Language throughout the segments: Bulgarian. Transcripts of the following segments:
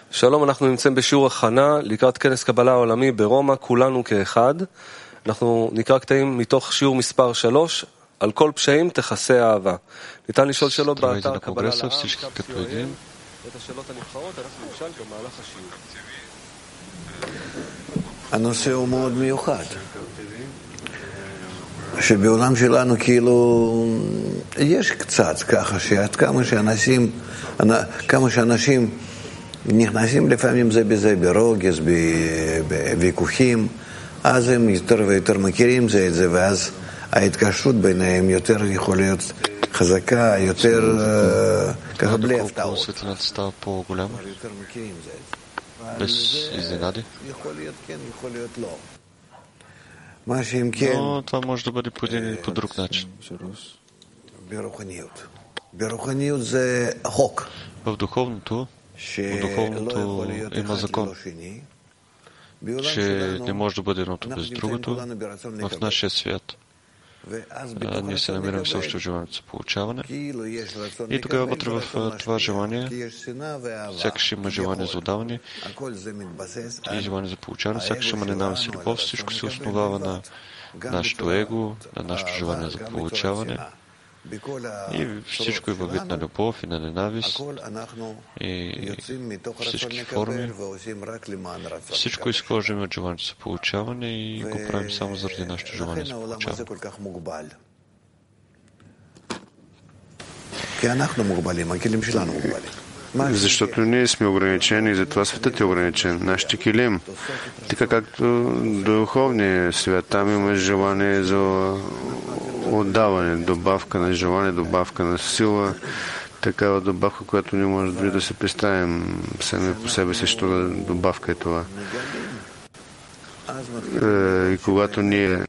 שלום, אנחנו נמצאים בשיעור הכנה לקראת כנס קבלה העולמי ברומא, כולנו כאחד. אנחנו נקרא קטעים מתוך שיעור מספר 3, על כל פשעים תכסה אהבה. ניתן לשאול שאלות באתר קבלה לעם, את השאלות הנבחרות אנחנו נשאל במהלך השיעור. הנושא הוא מאוד מיוחד. שבעולם שלנו כאילו יש קצת ככה שעד כמה שאנשים נכנסים לפעמים זה בזה ברוגז, בוויכוחים, אז הם יותר ויותר מכירים זה את זה, ואז ההתקשרות ביניהם יותר יכול להיות חזקה, יותר ככה בלי הפתעות. יותר מכירים זה את זה. יכול להיות כן, יכול להיות לא. מה שאם כן... Но това може да бъде по един или по друг начин. ברוחניות זה חוק. В духовното има закон, че не може да бъде едното без другото. В нашия свят ние се намираме все още в желанието за получаване. И тогава вътре в това желание, сякаш има желание за отдаване и желание за получаване, сякаш има ненавист и любов. Всичко се основава на нашето его, на нашето желание за получаване. И всичко е във вид на любов и на ненавист и всички форми. Всичко изхождаме от желанието за получаване и го правим само заради нашето желание за получаване. Защото ние сме ограничени и затова светът е ограничен. Нашите килим, така както духовния свят, там има желание за отдаване, добавка на желание, добавка на сила, такава добавка, която не може дори да се представим сами по себе си, що добавка е това. И когато ние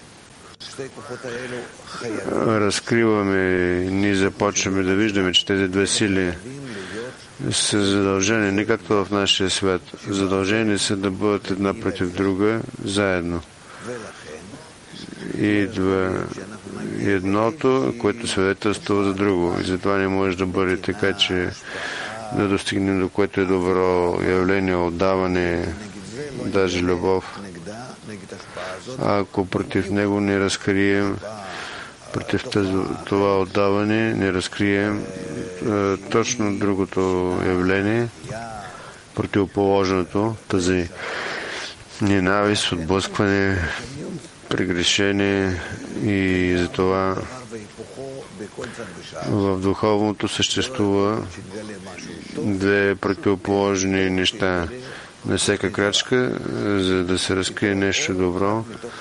разкриваме, ние започваме да виждаме, че тези две сили са задължени, не както в нашия свят. Задължени са да бъдат една против друга, заедно. Идва едното, което свидетелства за друго. И затова не може да бъде така, че да достигнем до което е добро явление, отдаване, даже любов. Ако против него не разкрием, против това отдаване, не разкрием точно другото явление, противоположното, тази ненавист, отблъскване, прегрешение, и затова в духовното съществува две противоположни неща. На всяка крачка, за да се разкрие нещо добро,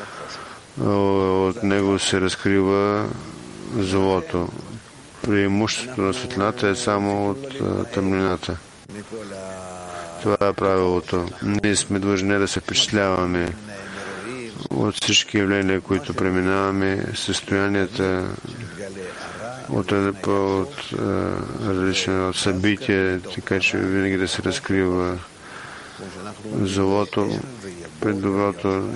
от него се разкрива злото. Преимуществото на светлината е само от тъмнината. Това е правилото. Ние сме длъжни да се впечатляваме от всички явления, които преминаваме, състоянията от различни от събития, така че винаги да се разкрива злото пред доброто,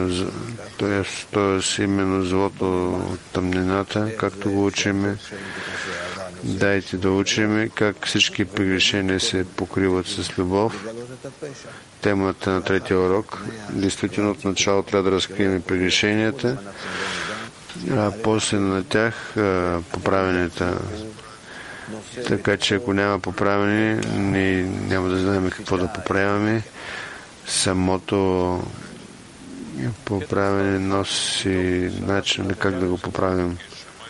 т.е. именно злото от тъмнината, както го учиме. Дайте да учиме как всички прегрешения се покриват с любов. Темата на третия урок. Действително от начало трябва да разкрием прегрешенията, а после на тях поправенията. Така че ако няма поправени, ние няма да знаем какво да поправяме. Самото поправене носи начин как да го поправим.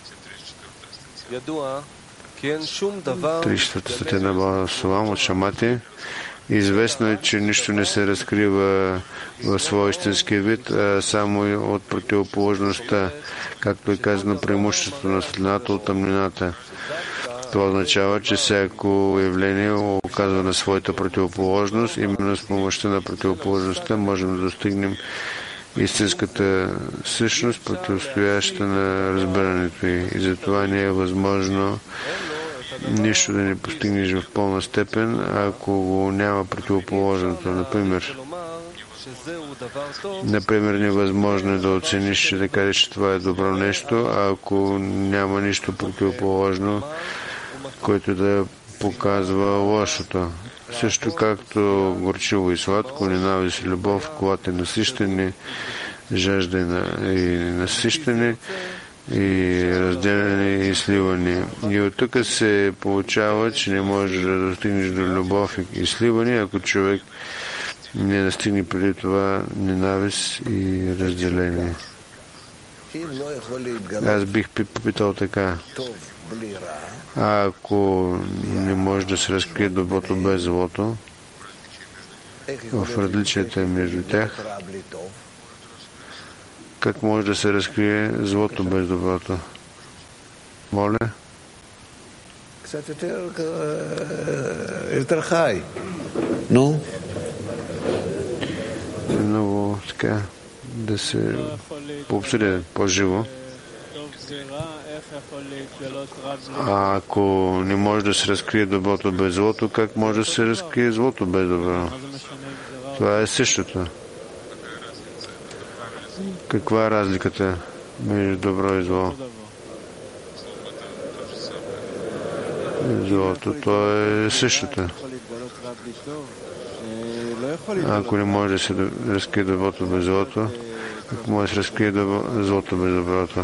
34-та статия на Баба Солам от Шамати. Известно е, че нищо не се разкрива в своя истински вид, а само от противоположността, както е казано, преимуществото на светлината от тъмнината. Това означава, че всяко явление оказва на своята противоположност. Именно с помощта на противоположността можем да достигнем истинската същност, противостояща на разбирането й. И затова не е възможно нищо да не постигнеш в пълна степен, ако го няма противоположното. Например, невъзможно е да оцениш, да кажеш, че това е добро нещо, ако няма нищо противоположно, което да показва лошото. също както горчиво и сладко, ненавист и любов, когато е насищане, жажда и насищане, и разделяне и сливане. И от тук се получава, че не може да достигнеш до любов и сливане, ако човек не настигне преди това ненавист и разделение. Аз бих попитал така. Ако не може да се разкрие доброто без злото, в различията между тях, как може да се разкрие злото без доброто? Моля? Ну? Много така да се пообсъди по-живо. А ако не може да се разкрие доброто без злото, как може да се разкрие злото без добро? Това е същото. Каква е разликата между добро и зло? Злото, то е същото. Ако не може да се разкрие доброто без злото, как може да се разкрие злото без доброто?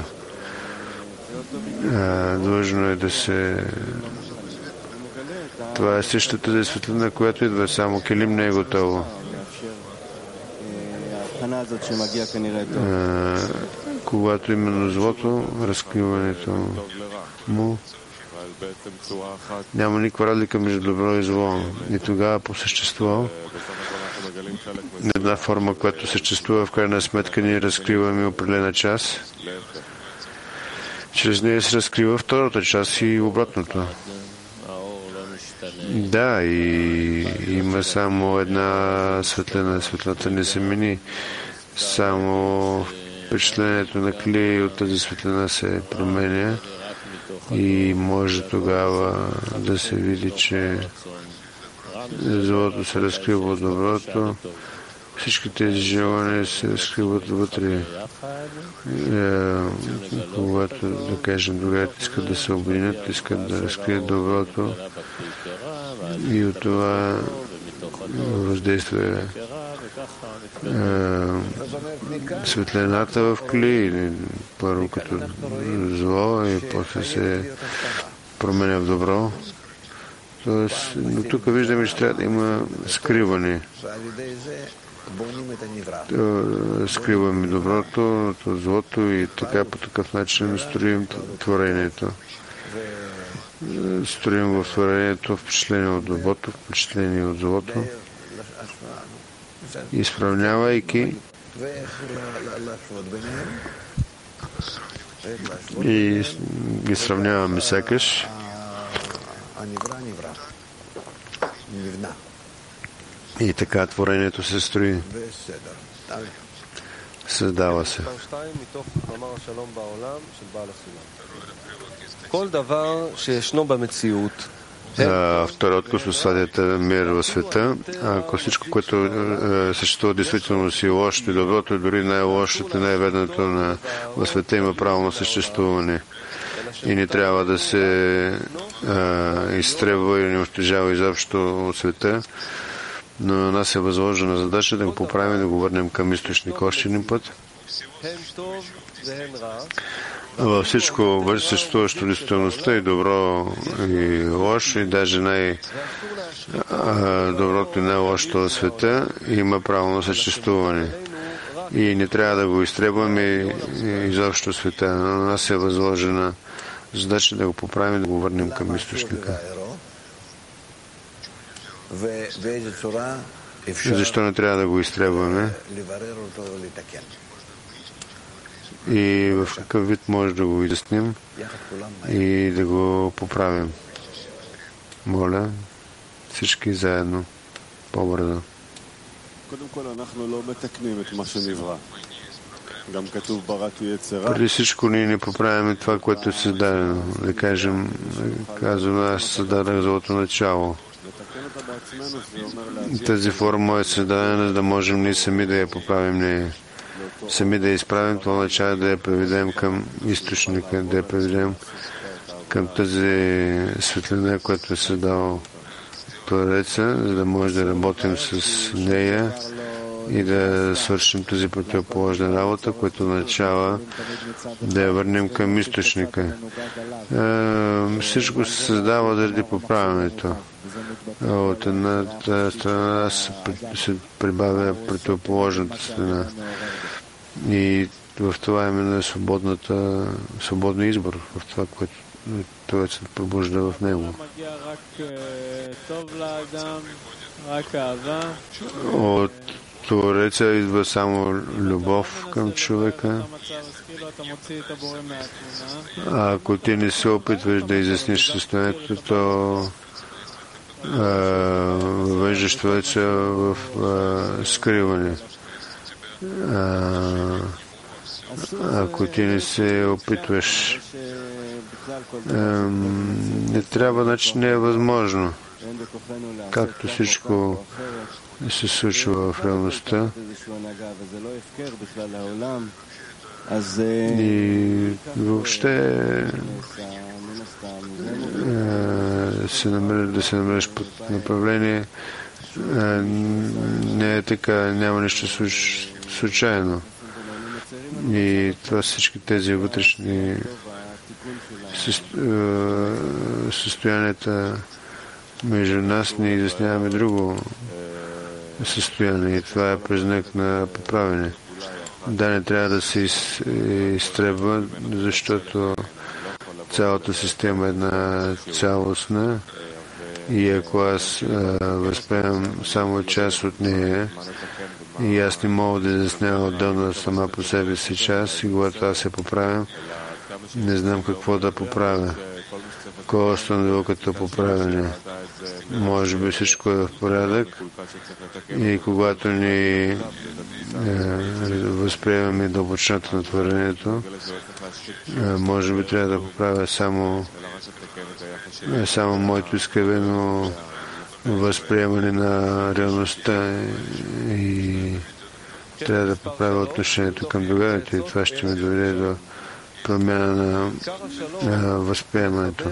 Длъжно е да се... Това е същата светлина, която идва, само килим не е готово. Когато именно злото, разкриването му, няма никаква разлика между добро и зло. И тогава по същество, една форма, която съществува, в крайна сметка ние разкриваме определена част. Чрез нея се разкрива втората част и обратното. Да, и има само една светлина. Светлината не се мени. Само впечатлението на клей от тази светлина се променя и може тогава да се види, че злото се разкрива от доброто. Всички тези желания се разкриват вътре. Когато, да кажем, другите искат да се обединят, искат да разкрият доброто и от това въздейства светлината в клей, първо като зло и после се променя в добро. Тоест, но тук виждаме, че трябва да има скриване. Скриваме доброто, злото и така по такъв начин строим творението. Строим в творението впечатление от доброто, впечатление от злото, изправнявайки и ги сравняваме сякаш. И така творението се строи. Създава се. Втория отказ от стадията мир в света. Ако всичко, което съществува действително си лошото и доброто, дори най-лошото и най-ведното в света има право на съществуване. И не трябва да се изтребва и не унищожава изобщо от света. Но на нас е възложена задача да го поправим, да го върнем към източника още един път. Във всичко съществуващо действителността и добро и лошо, и даже най-доброто и най-лошото в света има право на съществуване. И не трябва да го изтребваме изобщо света. На нас е възложена задача да го поправим, да го върнем към източника. Защо не трябва да го изтребваме? И в какъв вид може да го изясним и да го поправим? Моля, всички заедно, по-бързо. Преди всичко ние не поправяме това, което е създадено. Да кажем, казваме, аз създадах злото начало. Тази форма е създадена, за да можем ние сами да я поправим нея. Сами да я изправим, това означава да я преведем към източника, да я преведем към тази светлина, която е създала Твореца, за да може да работим с нея и да свършим тази противоположна работа, което означава да я върнем към източника. Всичко се създава заради поправянето. От едната страна се прибавя противоположната страна. И в това именно свободния избор, в това, което той се пробужда в него. От Твореца идва само любов към човека. А ако ти не се опитваш да изясниш състоянието, то въвеждаш Твореца в скриване. Ако ти не се опитваш, не трябва, значи не е възможно. Както всичко се случва в реалността. И въобще да се намериш под направление не е така, няма нищо случайно. И това всички тези вътрешни състоянията между нас не изясняваме друго състояние. И това е признак на поправене. Да, не трябва да се изтребва, защото цялата система е една цялостна и ако аз възприемам само част от нея и аз не мога да изяснявам отделно сама по себе си част и когато аз се поправям, не знам какво да поправя. Кой е установил като поправяне? Може би всичко е в порядък и когато ни възприемаме дълбочината на творението, може би трябва да поправя само моето изкривено възприемане на реалността и трябва да поправя отношението към другарите и това ще ме доведе до промяна на възприемането.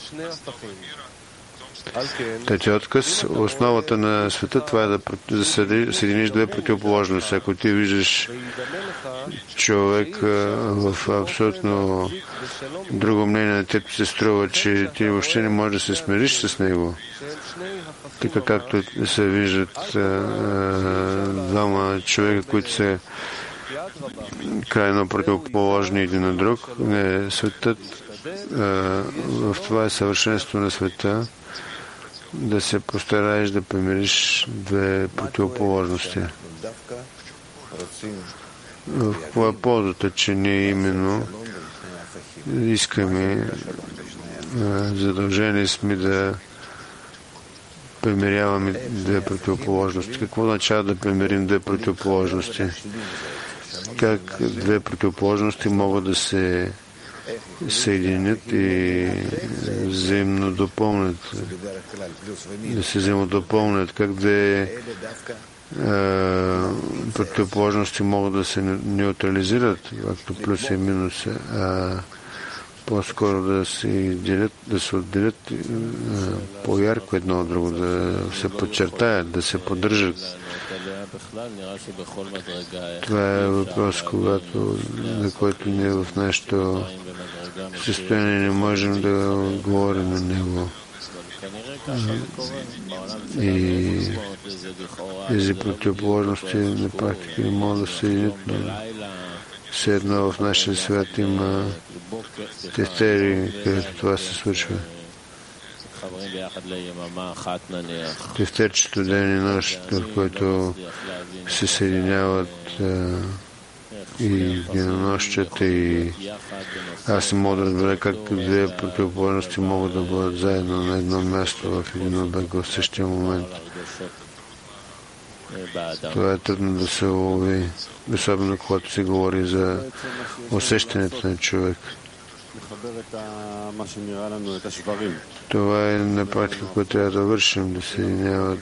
Трети отказ. Основата на света това е да съединиш две противоположности. Ако ти виждаш човек в абсолютно друго мнение на теб, се струва, че ти въобще не можеш да се смириш с него. Така както се виждат двама човека, които са крайно противоположни един на друг. Не, светът, в това е съвършенство на света, да се постараеш да помириш две противоположности. В какво е ползата, че ние именно искаме, задължени сме да примиряваме две противоположности. Какво означава да примирим две противоположности? Как две противоположности могат да се съединят и взаимно допълнят, да се взаимодопълнят, как две противоположности могат да се неутрализират, както плюс и минус, а по-скоро да се отделят по-ярко едно от друго, да се подчертаят, да се поддържат. Това е въпрос, на който ние в нашето състояние не можем да отговорим на него. И тези противоположности на практика не могат да се единят, но все едно в нашия свят има тефтери, където това се случва. Тефтерчето ден и нощ, в който се съединяват и денонощията, и аз не мога да разбера как две противоположности могат да бъдат заедно на едно място в един обект в същия момент. Това е трудно да се улови, особено когато се говори за усещането на човек. Това е на практика, което трябва да вършим, да се съединяват.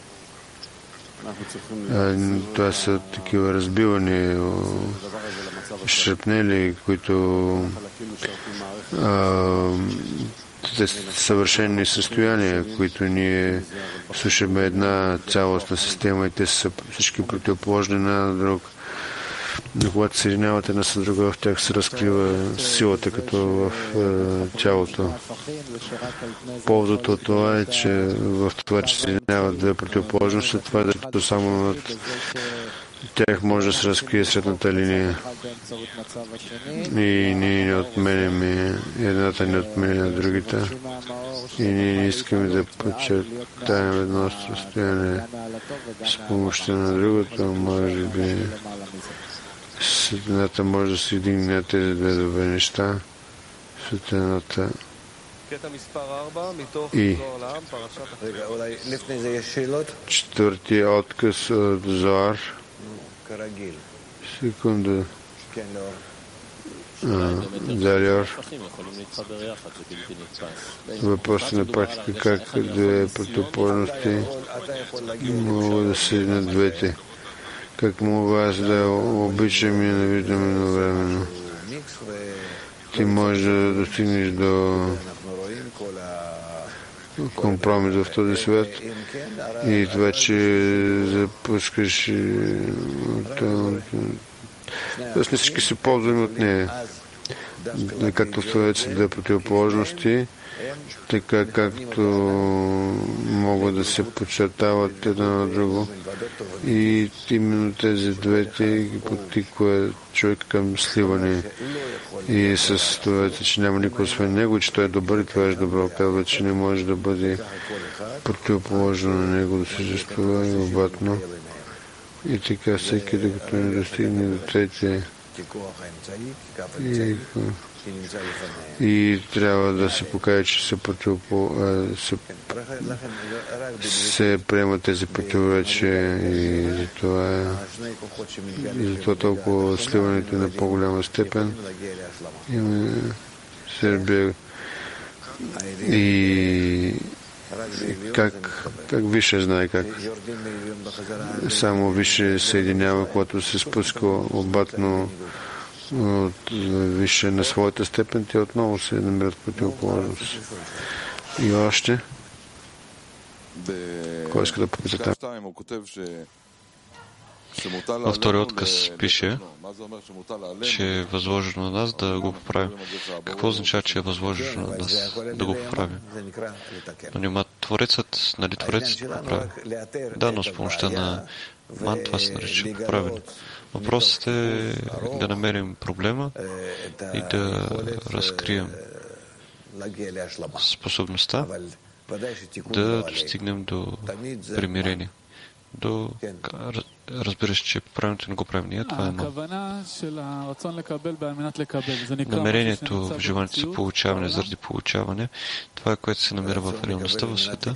Това са такива разбивания, шрапнели, които съвършени състояния, които ние слушаме една цялостна система и те са всички противоположни на друг. Но когато се съединяват една с друга, в тях се разкрива силата, като в тялото. Поводът от това е, че в това, че се съединяват две противоположности, това е да само от тях може да се разкрие средната линия. И ние не отменяме едната, не отменяме другите. И ние не искаме да подчертаем едно състояние с помощта на другото. Може би светлината може да се единне на тези две добре неща. Светлината и четвъртия отказ от Зоар. Секунда. Далер. Въпросът на практика как две противоположности могат да седнат двете. Как мога аз да обичам и ненавиждам едновременно. Ти можеш да достигнеш до компромис в този свят и това, че запускаш тоест не всички се ползваме от нея. Както в това са две противоположности, така както могат да се подчертават едно на друго. И именно тези двете ги подтиква човек към сливане. И с това, че няма никой освен него, че той е добър и това е добро. Казва, че не може да бъде противоположно на него да съществува и обратно. И така всеки, докато не достигне до третия. И трябва да се покаже, че се приемат тези противоречия и затова толкова сливането на по-голяма степен. Сърбия и как Више знае как. Само Више съединява, когато се спуска обратно от Више на своята степен, те отново се намират противоположност. И още. Кой иска да попита там? Във втори отказ пише, че е възложено на нас да го поправим. Какво означава, че е възложено на нас да го поправим? Но нима Творецът, нали Творецът го поправи? Да, но с помощта на ман това се нарича поправени. Въпросът е да намерим проблема и да разкрием способността да достигнем до примирение. Разбираш, че правилното не го правим ние, това е едно. Намерението в желанието за получаване заради получаване, това е което се намира в реалността в света.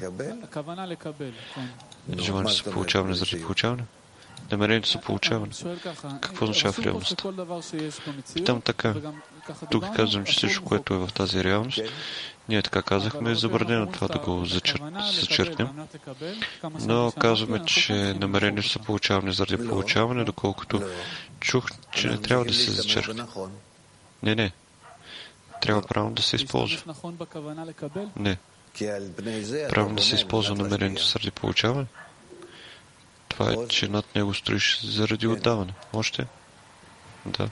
Желанието за получаване заради получаване. Намерението за получаване. Какво означава в реалността? Питам така. Тук казвам, че всичко, което е в тази реалност, ние така казахме, е забранено това да го зачеркнем. Но казваме, че намерението за получаване заради получаване, доколкото чух, че не трябва да се зачеркне. Не. Трябва правилно да се използва. Не. Правилно да се използва намерението заради получаване. Това е, че над него строиш заради отдаване. Още? Да.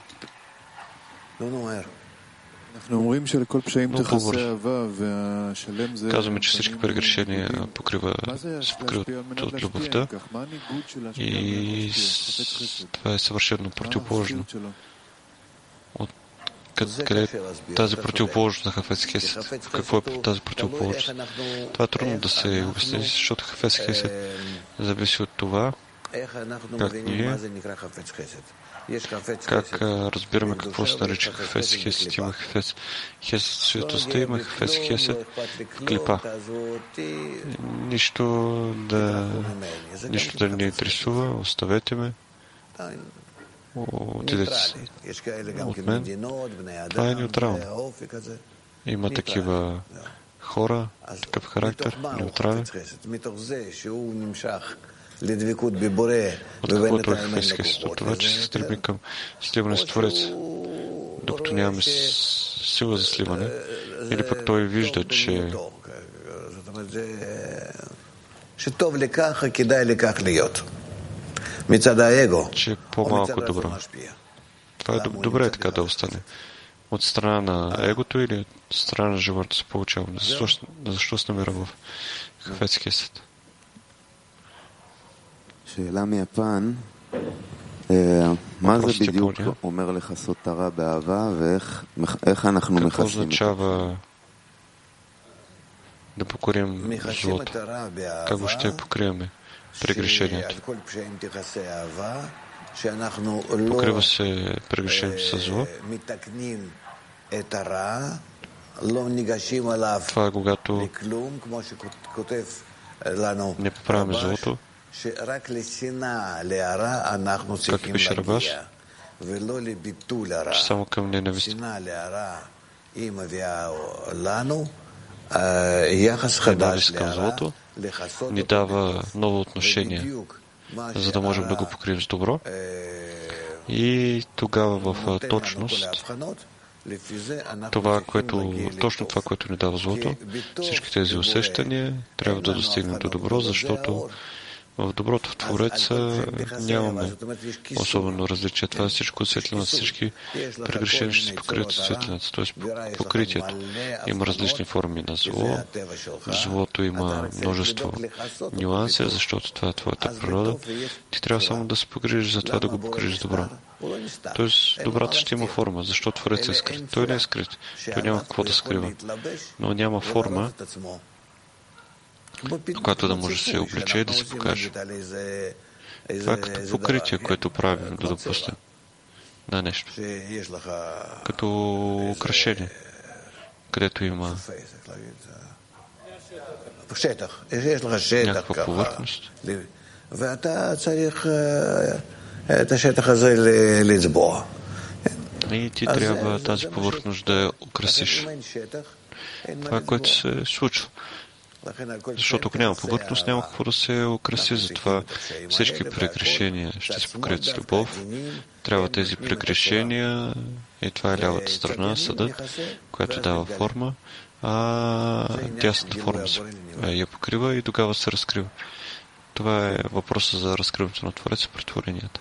Много по-бързо. Казваме, че всички прегрешения се покриват от любовта и това е съвършено противоположно. Къде е тази противоположност на Хафец Хесед? Какво е тази противоположност? Това е трудно да се обясни, защото Хафец Хесед зависи от това, как ние, как разбираме какво се нарича Хафец Хесед. Има Хафец Хесед в светостта, има Хафец Хесед в клипа. Нищо да не интересува, оставете ме. Отидете от мен. Това е неутрално. Има такива хора, такъв характер, неутрален. От каквото е Хафец Хесед? От това, че се стреми към сливане с Творец. Докато нямаме сила за сливане, или пък той вижда, че е по-малко добро. Това е добре така да остане. От страна на егото или от страна на живота се получава. Защо се намира в Хафецкия съд? שאלה מיפן, מה זה בדיוק אומר לכסות הרע באהבה ואיך אנחנו מכסים את זה? Да покорим злото. Как го ще покриваме прегрешението? Покрива се прегрешението със зло. Това е когато не поправяме злото, както пише Рабаш, че само към ненавист. Ненавист към злото ни дава ново отношение, за да можем да го покрием с добро. И тогава в точност точно това, което ни дава злото, всички тези усещания трябва да достигнат до добро, защото в доброто в Твореца нямаме особено различие. Това е всичко от светлината. Всички прегрешения ще се покрият от светлината. Тоест покритието. Има различни форми на зло. Злото има множество нюанси, защото това е твоята природа. Ти трябва само да се погрижиш за това, да го покриеш с добро. Тоест добрата ще има форма, защото Творец е скрит. Той не е скрит. Той няма какво да скрива. Но няма форма, когато да може да се облече и да се покаже. Това е като покритие, което правим да допуснем на нещо. Като украшение, където има някаква повърхност. И ти трябва тази повърхност да я украсиш. Това е което се случва. Защото ако няма повърхност, няма какво да се украси. Затова всички прегрешения ще се покрият с любов. Трябва тези прегрешения, и това е лявата страна, съдът, която дава форма, а дясната форма я покрива и тогава се разкрива. Това е въпросът за разкриването на Твореца пред творенията.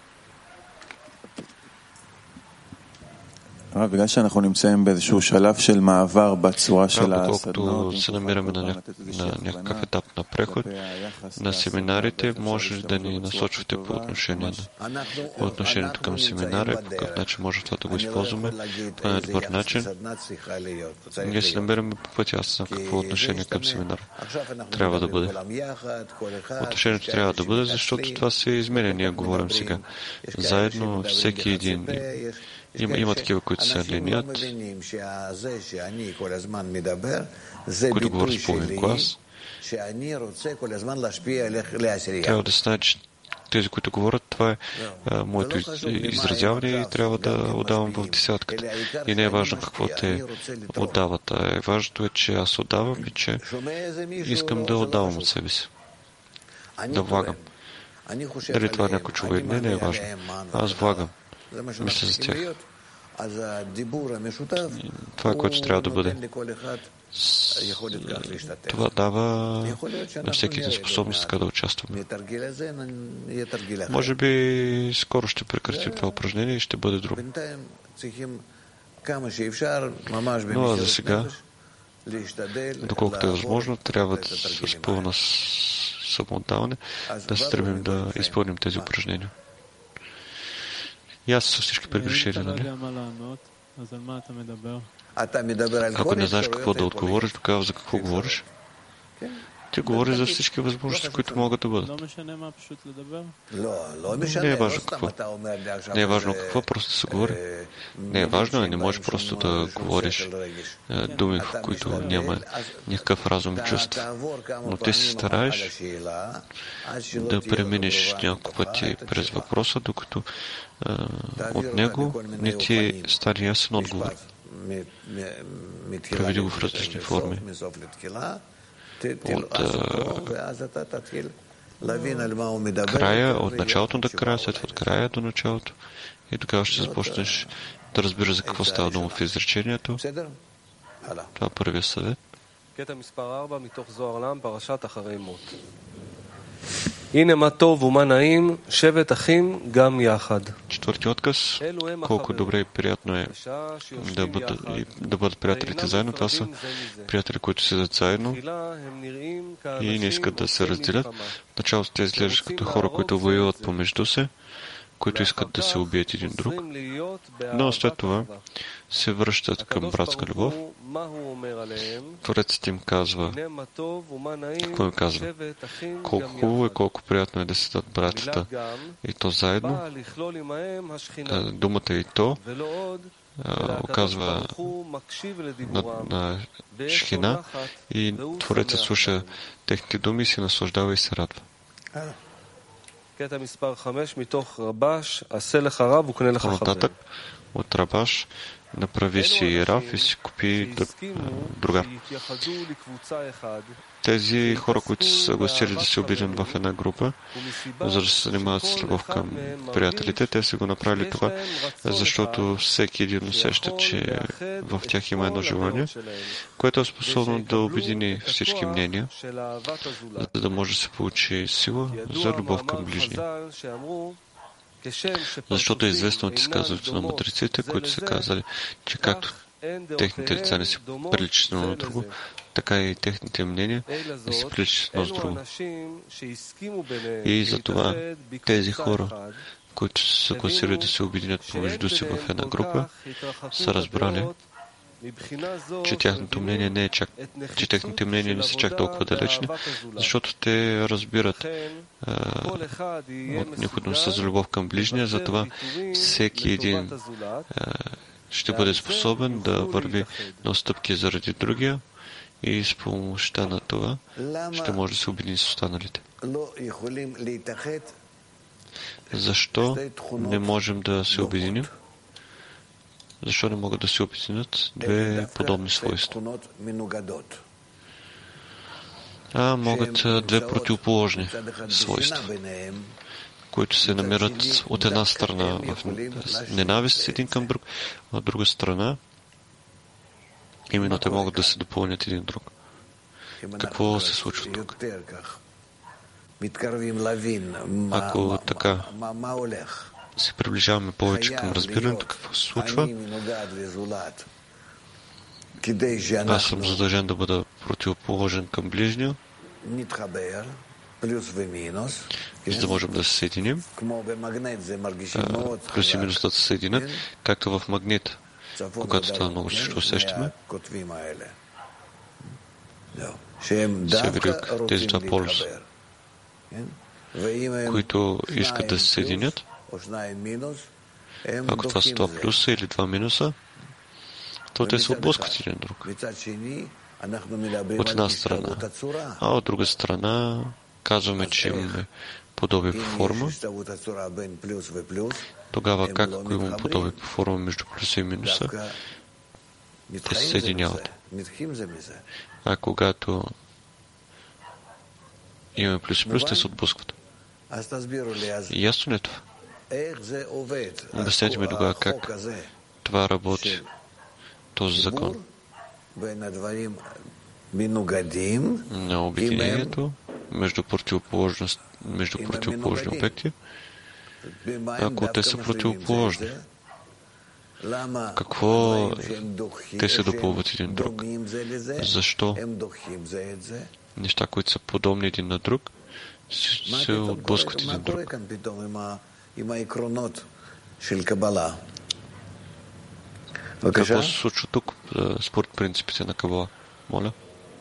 בגלל שאנחנו נמצאים באיזשהו שלב של מעבר בצורה של הסדנות, доколкото се намираме на някакъв етап на преход на семинарите, може да ни насочвате по отношението към семинара, по какъв начин може това да го използваме. Това е добър начин. Ние се намираме по пътя, аз знам какво отношение към семинара трябва да бъде. Отношението трябва да бъде, защото това се изменя. Ние говорим сега. Заедно всеки един. Има такива, които се алиният, които говорят с половин глас. Трябва да се знае, че тези, които говорят, това е моето изразяване и трябва да отдавам в десятката. И не е важно какво те отдават. Важното е, че аз отдавам и че искам да отдавам от себе си. Да влагам. Дали това някой човек? Не е важно. Аз влагам. Мисля за тях. Това, което трябва да бъде. Това дава на всеки един способност така да участваме. Може би скоро ще прекратим това упражнение и ще бъде друго. Но за сега, доколкото е възможно, трябва да с пълна самоотдаване да се стремим да изпълним тези упражнения. И аз със всички прегрешения, нали? Ако не знаеш какво да отговориш, тогава за какво говориш? Ти говориш за всички възможности, които могат да бъдат. Не е важно какво. Не е важно какво, просто да се говори. Не е важно, не можеш просто да говориш думи, в които няма никакъв разум и чувство. Но ти се стараеш да преминеш няколко пъти през въпроса, докато от него не ти стане ясен отговор. Проведи го в различни форми. края, от началото до края, след това от края до началото. И тогава ще започнеш да разбираш за какво става дума в изречението. Това е първият съвет. Четвърти отказ. Колко добре и приятно е да бъдат приятелите заедно. Това са приятели, които седят заедно и не искат да се разделят. В началото те изглеждат като хора, които воюват помежду се, които искат да се убият един друг, но след това се връщат към братска любов. Творецът им казва, какво им казва? Колко хубаво и колко приятно е да седат братята и то заедно. Думата и то оказва на шхина и Творецът слуша техните думи и се наслаждава и се радва. По-нататък от Рабаш направи си Рав и си купи другар. Тези хора, които са съгласили да се обединят в една група, за да се занимават с любов към приятелите, те са го направили това, защото всеки един усеща, че в тях има едно желание, което е способно да обедини всички мнения, за да може да се получи сила за любов към ближния. Защото е известно от изказването на мъдреците, които са казали, че както техните лица не се приличат едно на друго, така и техните мнения не се приличат едно с друго. И затова тези хора, които са съгласили да се обединят помежду си в една група, са разбрали, че тяхното мнение не е че техните мнения не са чак толкова далечни, защото те разбират от необходимостта за любов към ближния, затова всеки един ще бъде способен да върви на отстъпки заради другия и с помощта на това ще може да се обедини с останалите. Защо не можем да се обединим? Защо не могат да се обединят две подобни свойства? Могат две противоположни свойства, които се намират от една страна в ненавист един към друг, а от друга страна именно те могат да се допълнят един друг. Какво се случва тук? Ако така се приближаваме повече към разбирането какво се случва, аз съм задължен да бъда противоположен към ближния, за да можем да се съединим. Плюс и минус да се съединят, както в магнита, когато това много също усещаме. Север-юг, тези два полюса, които искат да се съединят. Ако това са два плюса или два минуса, то те се отблъскват един друг. От една страна. А от друга страна казваме, че имаме подобие по форма. Тогава как, ако имаме подобие по форма между плюса и минуса, те се съединяват. А когато имаме плюс и плюс, те се отблъскват. Ясно ли е това? Обяснете ми тогава как това работи, този закон на обединението между противоположни обекти, ако те са противоположни. Какво те се допълват един друг? Защо неща, които са подобни един на друг, се отблъскват един друг? Какво се случва тук според принципите на Кабала? Моля.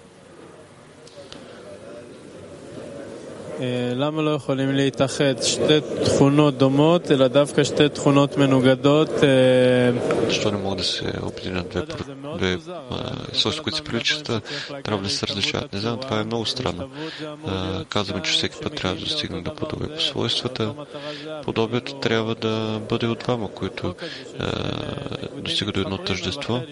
למה לא יכולים להתאחד שתי תכונות דומות, אלא דווקא שתי תכונות מנוגדות? Защо не могат да се обединят две свойства, които се приличат, трябва да се различават? Не знам, това е много странно. Казваме, че всеки път трябва да достигне до подобие по свойствата. Подобието трябва да бъде от двама, които достигат до едно тъждество.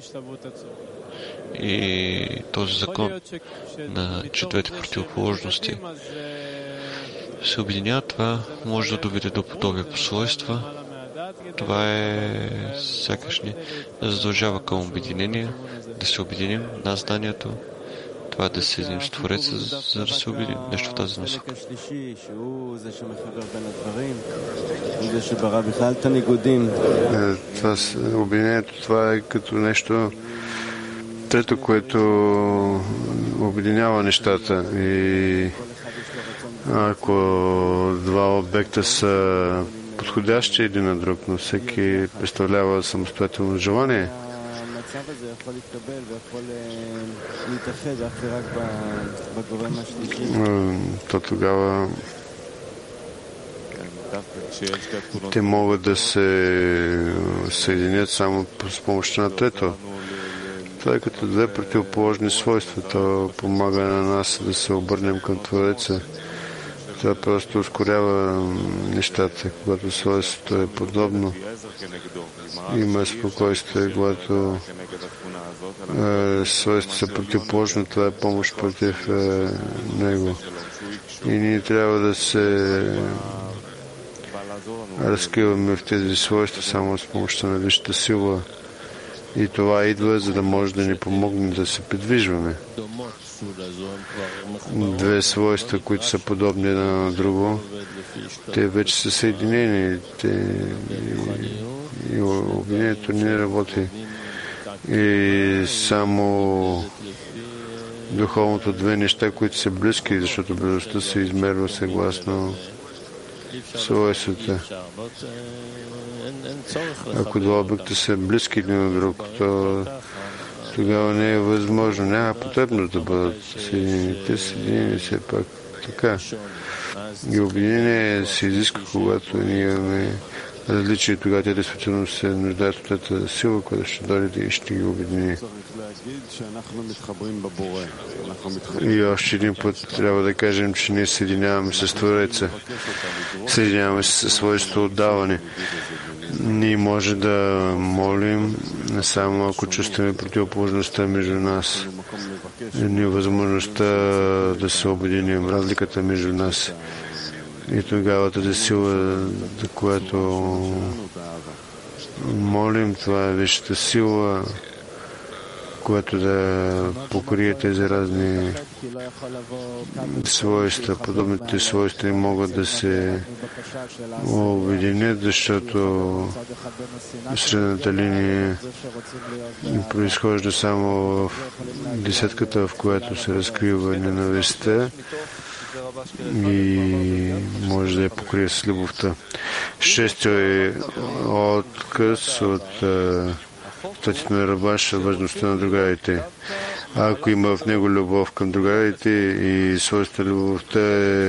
И този закон на четвете противоположности се обединят, това може да доведе до подобие по свойства. Това е сякаш ни да задължава към обединение, да се обединим на зданието. Това е да се съединим с Твореца, за да се обединим. Нещо в тази насока. Това обединението, това е като нещо трето, което обединява нещата. И ако два обекта са подходящи един на друг, но всеки представлява самостоятелно желание, то тогава те могат да се съединят само с помощта на трето. Това е като две противоположни свойства. То помага на нас да се обърнем към Твореца. Това просто ускорява нещата. Когато свойството е подобно, има спокойствие. Когато свойството са противоположно, това е помощ против него. И ние трябва да се разкриваме в тези свойства само с помощта на висшата сила. И това идва, за да може да ни помогне да се придвижваме. Две свойства, които са подобни едно на друго, те вече са съединени. И обединението не работи. И само духовното две неща, които са близки, защото близостта се измерва съгласно свойствата. Ако два обекта са близки един на друг, то тогава не е възможно. Няма потребност да бъдат съединени. Те съединени все пак така. И обединение се изисква, когато ние имаме различия, тогава те действително се нуждаят от тази сила, която ще дойде и ще ги обедини. И още един път трябва да кажем, че ние съединяваме с Твореца. Съединяваме се със своето отдаване. Ние може да молим само ако чувстваме противоположността между нас. Невъзможността да се обединим, разликата между нас. И тогава тази сила, за която молим, това е висшата сила, която да покрие тези разни свойства. Подобните свойства не могат да се обединят, защото средната линия произхожда само в десетката, в която се разкрива ненавистта и може да я покрие с любовта. Шестият е отказ от статите на Рабаш, важността на другарите. Ако има в него любов към другарите и свойството любовта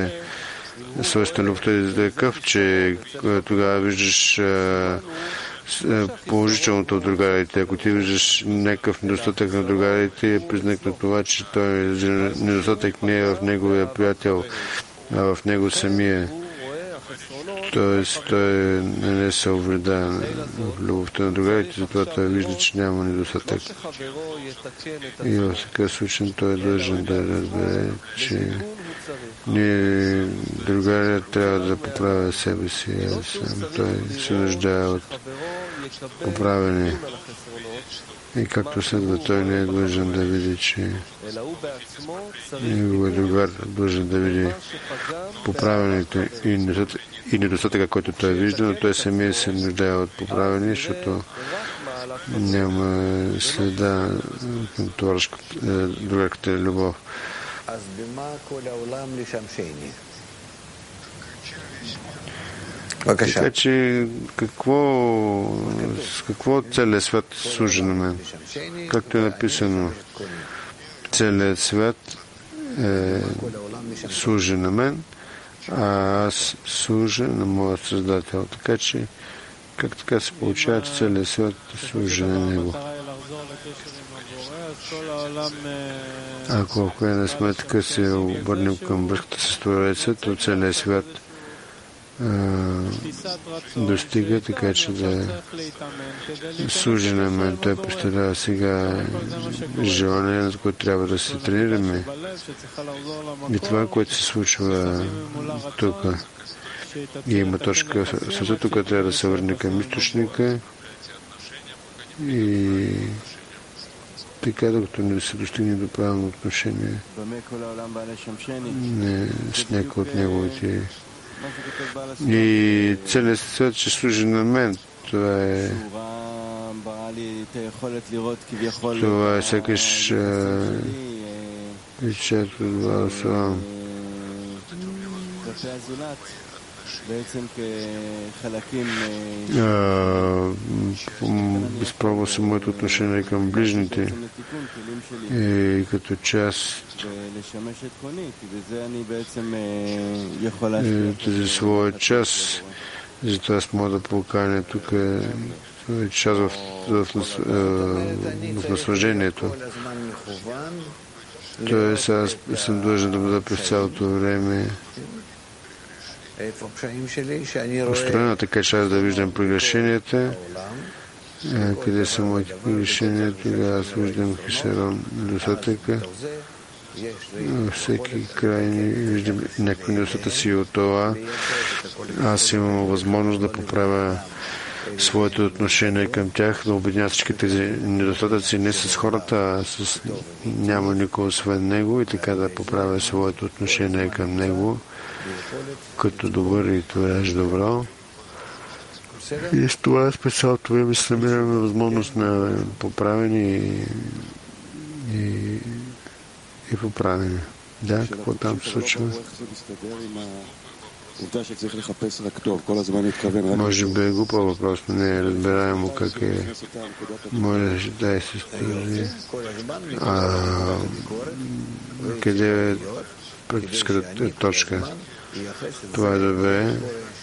е такъв, че тогава виждаш положителното от другарите. Ако ти виждаш някакъв недостатък на другарите, е признак на това, че той недостатък не е в неговия приятел, а в него самия. Тоест, той не е съвреда в любовта на другарите, затова той вижда, че няма недостатък. И в такъв случай той е дължен да разбере, че другарят трябва да поправя себе си, той се нуждае от поправяне. И както следва, той не е длъжен да види, че неговият другар е длъжен да види поправянето и недостатъка, който той вижда, но той самия се нуждае от поправяне, защото няма следа към другарската любов. Така че с какво целият свят служи на мен? Както е написано, целият свят служи на мен, а аз служа на моят Създател. Така че, как така се получава, че целият свят служи на него? Ако в крайна сметка се обърнем към връзката с Твореца, то целият свят достига, така че да служи на мен. Той представлява сега желание, за което трябва да се тренираме. И това, което се случва тук, и има точка в сърцето, която трябва да се върне към източника и така, докато не се достигне до правилно отношение с някой от неговите. И целият свят ще служи на мен. Това е сякаш печат от Баласалам. Изпробва се моето отношение към ближните и като част тази своя част, затова аз мога да поканя тук част в наслаждението. Тоест аз съм длъжен да бъда през цялото време устроена така, че аз да виждам прегрешенията. Къде са моите прегрешения, тогава аз виждам хисарон, недостатъка. Всеки край виждам някакви недостатъци и от това. Аз имам възможност да поправя своето отношение към тях, да обединя всички тези недостатъци не с хората, а с няма никой освен него и така да поправя своето отношение към него като добър и творящ добро. И с това специалното време се намираме възможност на поправене и поправене. Да, какво там се случва? Може би е глупа въпрос, но не е разбираемо как е. Може да се стори. Къде е практическата точка? Това е добре.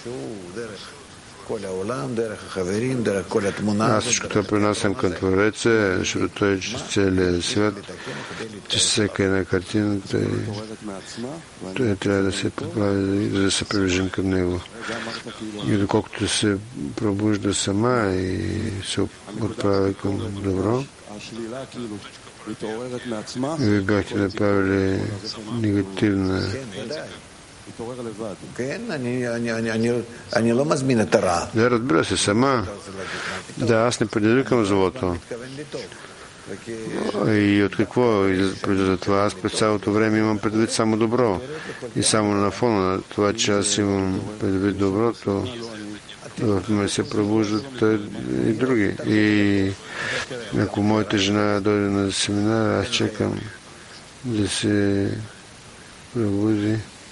Аз всичко това принасям към Твореца, защото той е целият свят, че всяка една картина, той трябва да се поправи, да се приближим към него. И доколкото се пробужда сама и се отправя към добро, вие бяхте направили негативна. Да, разбира се, сама. Да, аз не предизвикам злото. И от какво предвид това? Аз през цялото време имам предвид само добро. И само на фона на това, че аз имам предвид доброто, в мен се пробуждат и други. И ако моята жена дойде на семинар, аз чекам да се пробуди.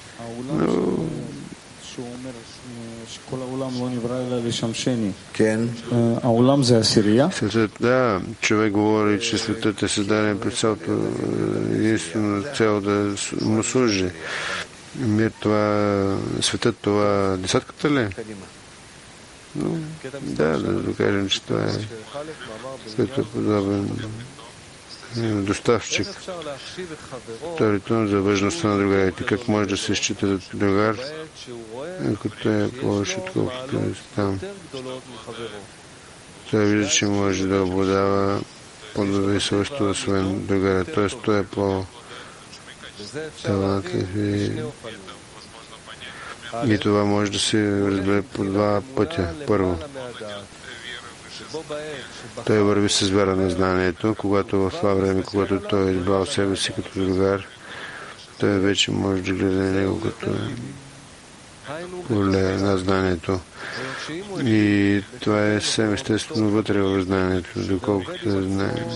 Да, човек говори, че светът е създаден през цялото единствено цел да му служи. Мир, това, светът, това десятката ли? Да докажем, че това е светоподобен доставчик. Второто за важността на другарите. Как може да се счита за другар, ако той е повече, отколкото е там. Той вижда, че може да обладава по-добре свойство, освен другара. Т.е. той е по-талантлив и това може да се разбере по два пътя. Първо, той върви с вяра на знанието, когато в това време, когато той е избрал себе си като другар, той вече може да гледа на него като поле на знанието. И това е съвсем естествено вътре в знанието, доколкото знае.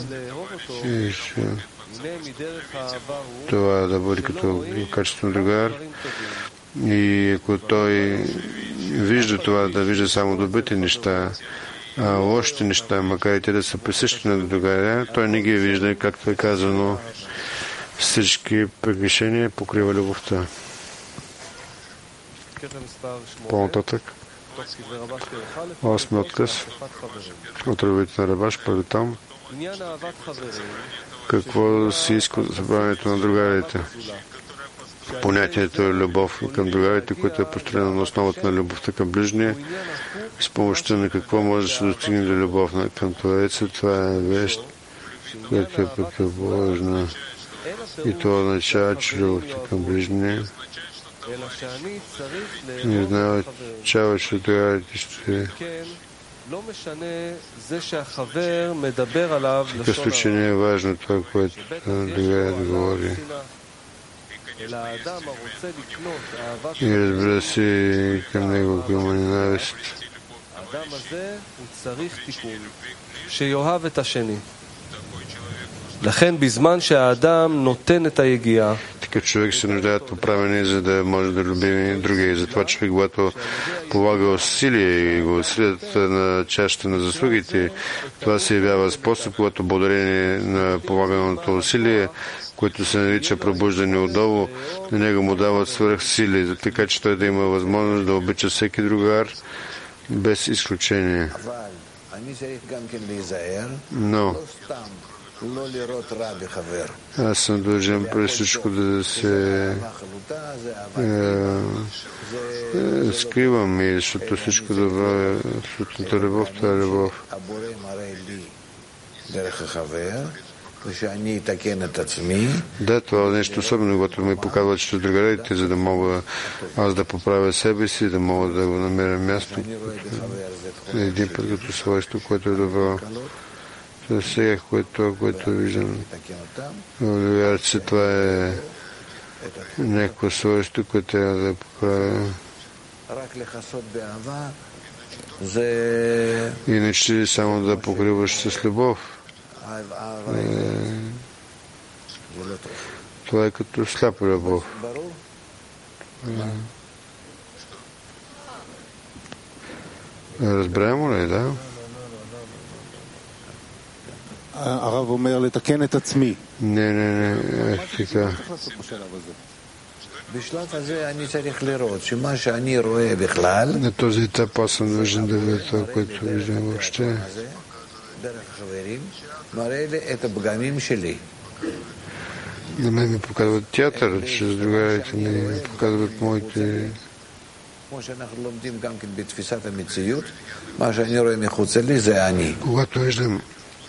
Това да бъде като качествено другар. И ако той вижда това, да вижда само добрите неща, а лошите неща, макар и те да са присъщи на другаря, той не ги вижда, както е казано, всички прегрешения покрива любовта. По-нататък. 8 отказ от равите на Рабаш, първи там. Какво се иска от събранието на другарите? понятието любов към другарите, което е построено на основата на любовта към ближния, с помощта на какво може да се достигне до любов към Твореца. Това е вещ, която е противоположна. И това означава, че любовта към ближния не означава, че другарите ще... В такъв случай не е важно това, което другарят говори. И разбира се, към него има ненавист. Такъв човек се нуждае от поправяне, за да може да люби другия. Затова човек, когато полага усилие и го усилят на чашата на заслугите, това се явява способ, когато благодарение на полаганото усилие, което се нарича пробуждане отдолу, на него му дават свръхсили, така че той да има възможност да обича всеки другар без изключение. Но аз съм дължен през всичко да се скривам, защото всичко добро е, защото любов, това е любов. Да, това е нещо особено, когато ми показва, че другарите, за да мога аз да поправя себе си, да мога да го намеря място един път като свойство, което е добро. Сега, което виждам, че това е някакво свойство, което трябва да поправя. Иначе само да покриваш с любов. Това е като сляпа любов. Разбираемо ли, да? הרב אומר לתקן את עצמי. Не, така. На този етап аз съм длъжен да видя това, което виждам въобще. На мен ми показват театър, чрез другарите ми показват моите... Когато виждам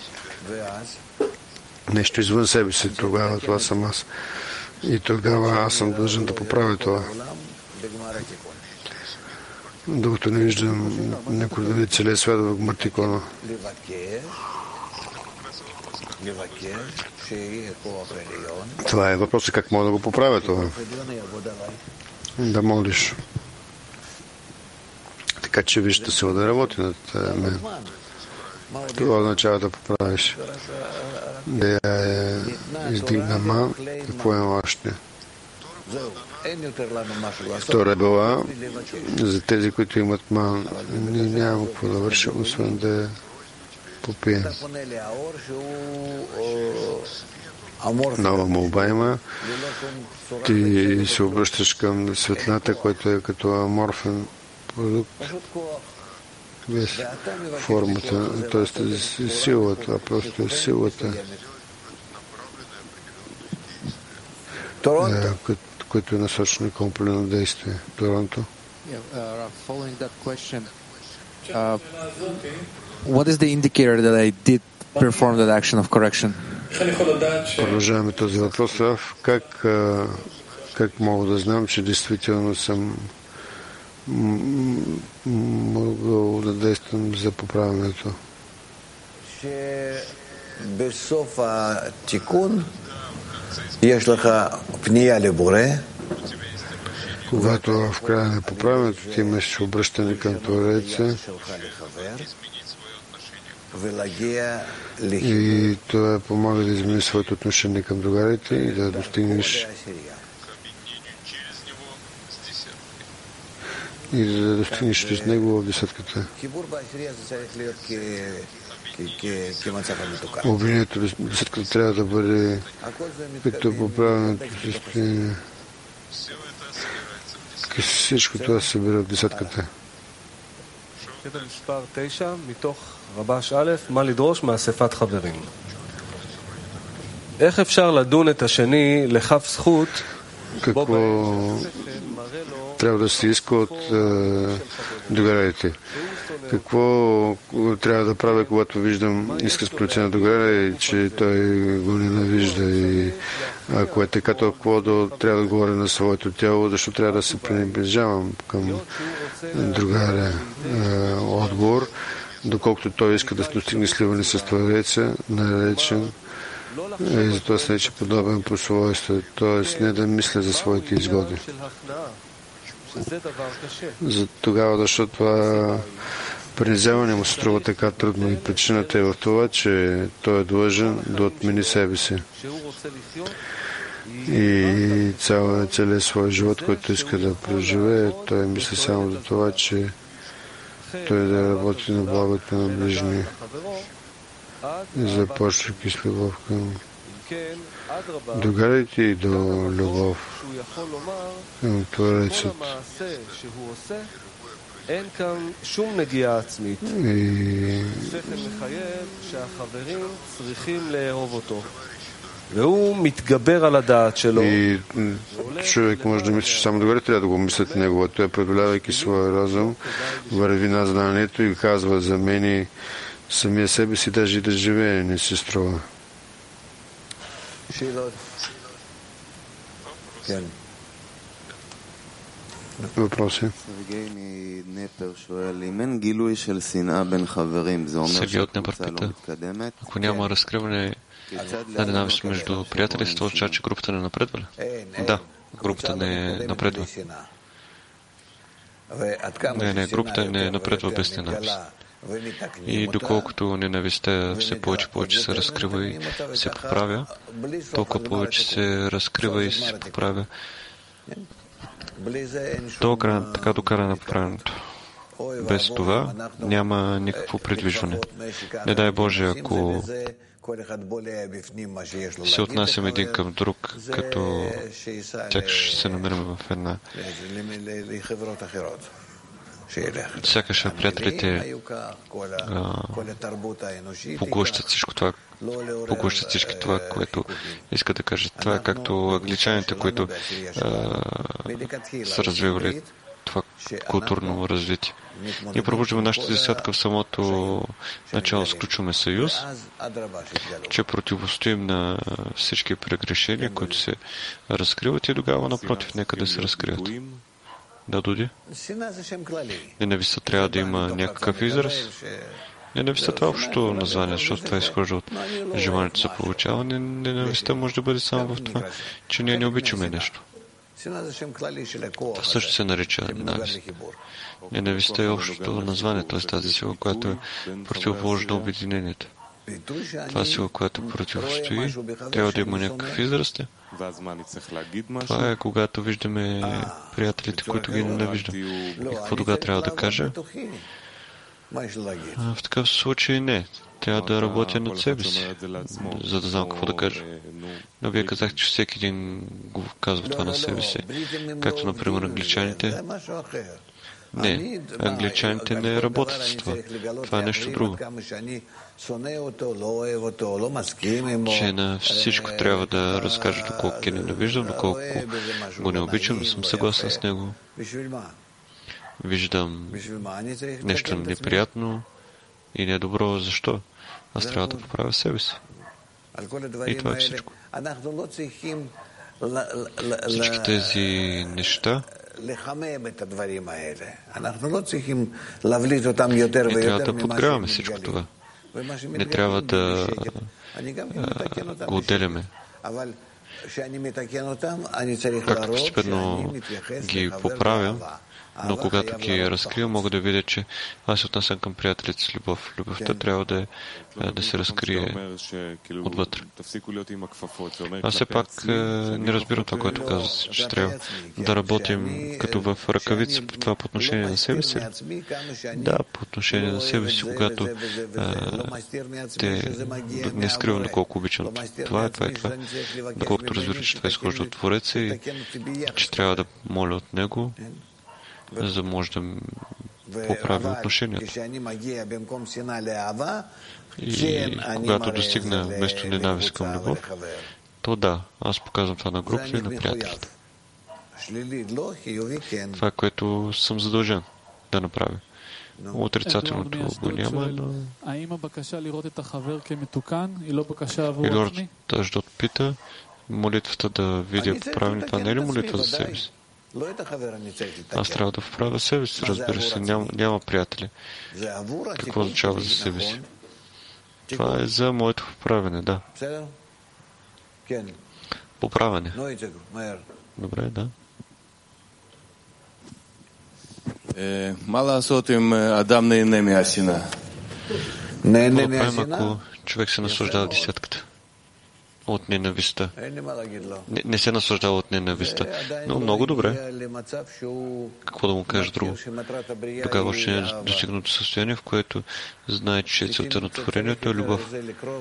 нещо извън себе си, тогава това съм аз. И тогава аз съм дължен да поправя това. Докато не виждам някой да види целия свят в Гмартикона. Това е въпросът как мога да го поправя това. Да молиш. Така че вижте се да работи над мен. Това означава да поправиш. Да я издигна ман, какво е още. Втора била, за тези, които имат ман, няма какво да вършим, освен да я попием. Нова молба има. Ти се обръщаш към светлината, който е като аморфен продукт. Без формата, т.е. силата, просто е силата, което е насочено към определено действие. Торонто. What is the indicator that I did perform that action of correction? Продължаваме този въпрос. Как мога да знам, че действително съм могъл да действам за поправянето? Когато в края на поправянето ти имаш обръщане към Твореца и това помага да измени своето отношение към другарите и да достигнеш чрез него в десетката. Обвинението в десетката трябва да бъде като поправеното състояние. Всичко това се събира в десетката. איך אפשר לדון את השני לכף זכות какво трябва да се иска от другарите. Какво трябва да правя, когато виждам изказ полиция на другара и че той го ненавижда. И ако е така, то какво трябва да говоря на своето тяло, защо трябва да се приближавам към другара. Отговор, доколкото той иска да достигне сливане с Твореца, наречен и затова се нарича подобен по свойство, т.е. не да мисля за своите изгоди. За тогава, защото това принизяване му се струва така трудно и причината е в това, че той е длъжен да отмени себе си. И целият свой живот, който иска да преживее, той мисли само за това, че той да работи на благото на ближния, започвайки с любов към другарите и до любов към Творецът. И човек може да мисли, че само другари трябва да го мислят негово. Той, преодолявайки своя разум, върви на знанието и казва: за мен самия себе си даже и да живее не се струва. Въпроси? Сергей от Непър пита: ако няма разкриване на ненавист между приятели, това означава, че групата не напредва ли? Да, групата не напредва. Не, групата не напредва без ненавист. И доколкото ненавистта все повече се разкрива и се поправя, толкова повече се разкрива и се поправя. Така докара на поправенето. Без това няма никакво придвижване. Не дай Боже, ако се отнасяме един към друг, като сякаш се намираме в една. Сякаш приятелите поглъщат всички това, което иска да каже. Това е както англичаните, които са развивали това културно развитие. Ние пробуждаме нашата десятка в самото начало, сключваме съюз, че противостоим на всички прегрешения, които се разкриват, и тогава напротив, нека да се разкрият. Да, Дуди? Ненавистта трябва да има някакъв израз. Ненавистта това е общо название, защото това изхожда от желанието за получаване. Ненавистта може да бъде само в това, че ние не обичаме нещо. Това също се нарича ненавист. Ненавистта е общото название, т.е. тази сила, която е противоположна на обединението. Това сила, която противостои, трябва да има някакъв израз. Това е когато виждаме приятелите, които ги ненавиждам. И какво тогава трябва да кажа? В такъв случай не. Трябва да работя над себе си, за да знам какво да кажа. Но вие казахте, че всеки един го казва това на себе си. Както, например, англичаните. Не, англичаните не работят с това. Това е нещо друго. Че на всичко трябва да разкажа доколко ги ненавиждам, доколко го не обичам, не съм съгласен с него. Виждам нещо неприятно и недобро. Защо? Аз трябва да поправя себе си. И това е всичко. Всички тези неща и трябва да подгряваме всичко това. Не трябва да го отделяме. Както постепенно ги поправям, но когато ги разкривам, мога да видя, че аз се отнасям към приятелите с любов. Любовта трябва да се разкрие отвътре. Аз все пак не разбирам това, което казвате, че трябва да работим като в ръкавица. Това по отношение на себе си. Да, по отношение на себе си, когато не скривам доколко обичам. Това е. Доколкото разбирам, че това изхожда от Твореца и че трябва да моля от Него, за да може да поправи отношенията. И когато достигна вместо ненавист към любов, то да, аз показвам това на групата и на приятелите. Това, което съм задължен да направя. Отрицателното го няма, но... Едуард Таждот пита, молитвата да видя поправени, това не е ли молитва за себе си? Аз трябва да вправя себе си, разбира се, няма приятели. Какво означава за себе си? Това е за моето поправене, да. Поправене. Добре, да. מה לעשות אם אדם נהנה מהשנאה? Какво правим, ако човек се наслаждава десятката? От ненавистта. Не се наслаждава от ненавистта. Но много добре. Какво да му кажа друго? Тогава още не е достигнато състояние, в което знае, че целта на творението е любов.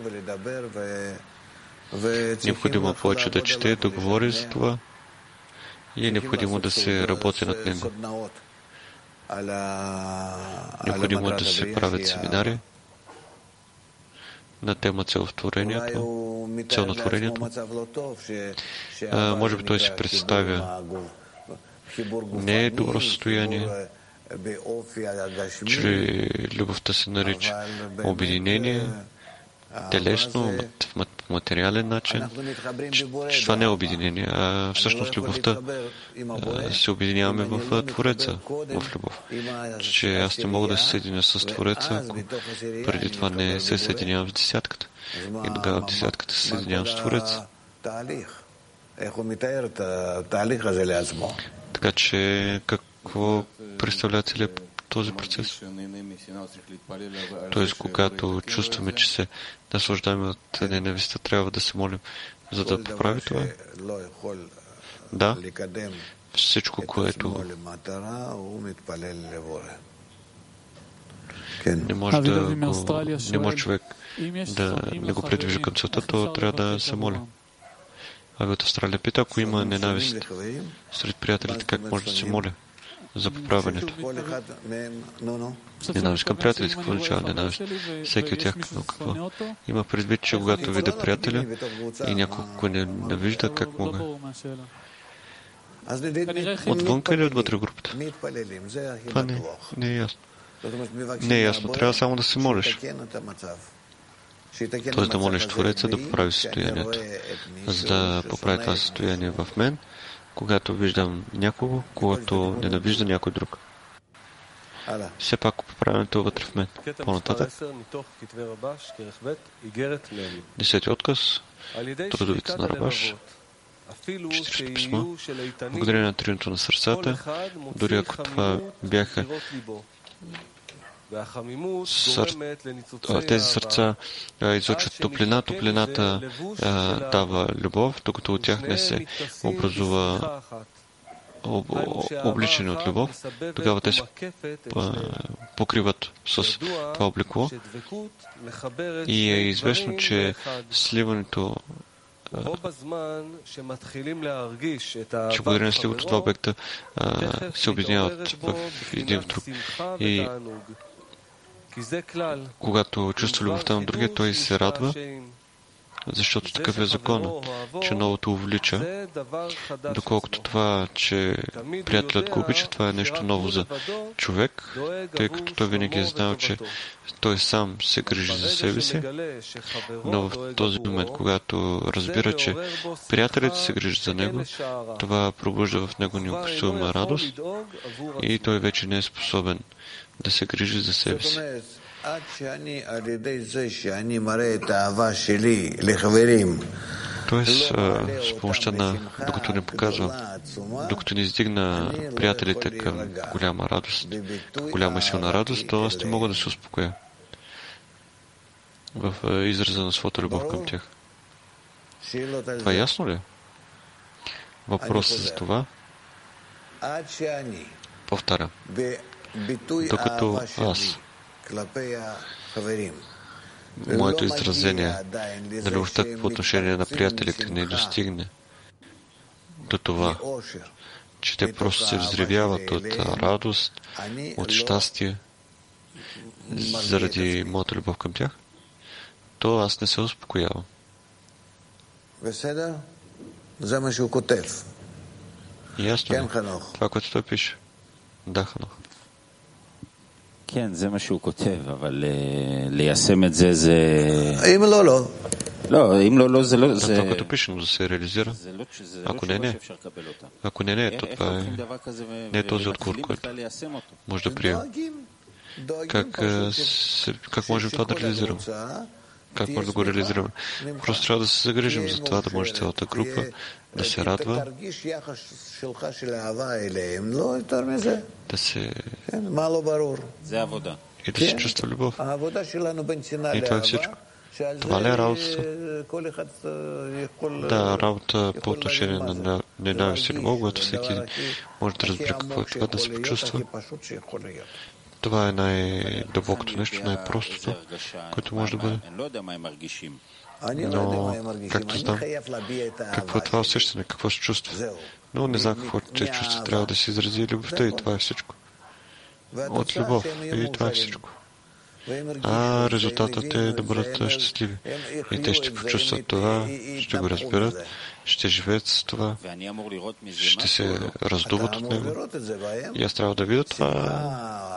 Необходимо повече да чете, да говори за това и е необходимо да се работи над него. Необходимо е да се правят семинари на тема цел на творението. Може би той се представя не е добро състояние, че любовта се нарича обединение, телесно, в материален начин, че това не е обединение, а всъщност любовта се обединяваме в Твореца, в любов. Че аз не мога да се съединя с Твореца, ако преди това не се съединявам с десятката. И тогава в десятката се съединявам с Твореца. Така че какво представлява целият този процес? Тоест, когато чувстваме, че се наслаждаваме от ненавистта, трябва да се молим, за да поправи това. Да, всичко, което не може човек да не го придвижи към целта, то трябва да се моли. Ави от Австралия пита, ако има ненавист сред приятелите, как може да се моля за поправянето? Ненавист към приятелите, какво означава ненавист? Всеки от тях какво? Има предвид, че когато видя приятеля и някой не вижда, как мога? Отвънка или отвътре групата? Това не е ясно. Не е ясно. Трябва само да се молиш. Тоест да молиш Твореца да поправи състоянието. За да поправи това състояние в мен, когато виждам някого, когато ненавижда някой друг. Все пак поправянето вътре в мен. По-нататък. 10-ти отказ. Трудовица на Рабаш. 40 писма. Благодарение на триното на сърцата, дори ако това бяха тези сърца излъчват топлина, топлината дава любов, докато от тях не се образува обличане от любов, тогава те се покриват с това облекло. И е известно, че сливането че благодарение на сливото два обекта се объединяват в един в друг. И когато чувства любовта на другия, той се радва, защото такъв е закон, че новото увлича, доколкото това, че приятелят го обича, това е нещо ново за човек, тъй като той винаги е знал, че той сам се грижи за себе си, но в този момент, когато разбира, че приятелят се грижи за него, това пробужда в него неописуема радост и той вече не е способен да се грижи за себе си. Тоест, с помощта на, докато не показва, докато не издигна приятелите към голяма радост, голяма и силна радост, то аз не мога да се успокоя в израза на своята любов към тях. Това ясно ли? Въпросът за това, повтарям, докато аз моето изразение на любовта по отношение на приятелите не достигне до това, че те просто се взривяват от радост, от щастие заради моята любов към тях, то аз не се успокоявам. Ясно ли? Това, което той пише. Да, Ханох. כן, זה מה שהוא כותב, אבל ליישם את זה אם לא, לא. לא, אם לא, זה לא... Това, което пише, но да се реализира. Ако не. Ако не, то това не е този отговор, който може да приема. Как можем това да реализираме? Как може да го реализираме? Просто трябва да се загрижим за това, да може цялата група да се радва, да се... и да се чувства любов. И това е всичко. Това ли е работата? Да, работа по отношение на ненавист и любов, когато всеки може да разбере какво е това, да се почувства. Това е най-дълбокото нещо, най-простото, което може да бъде. Но, както знам, какво е това усещане, какво се чувства. Но не знам какво те чувства, трябва да се изрази любовта и това е всичко. От любов и това е всичко. А резултатът е да бъдат щастливи. И те ще почувстват това, ще го разберат, ще живеят с това, ще се раздуват от него. И аз трябва да видя това.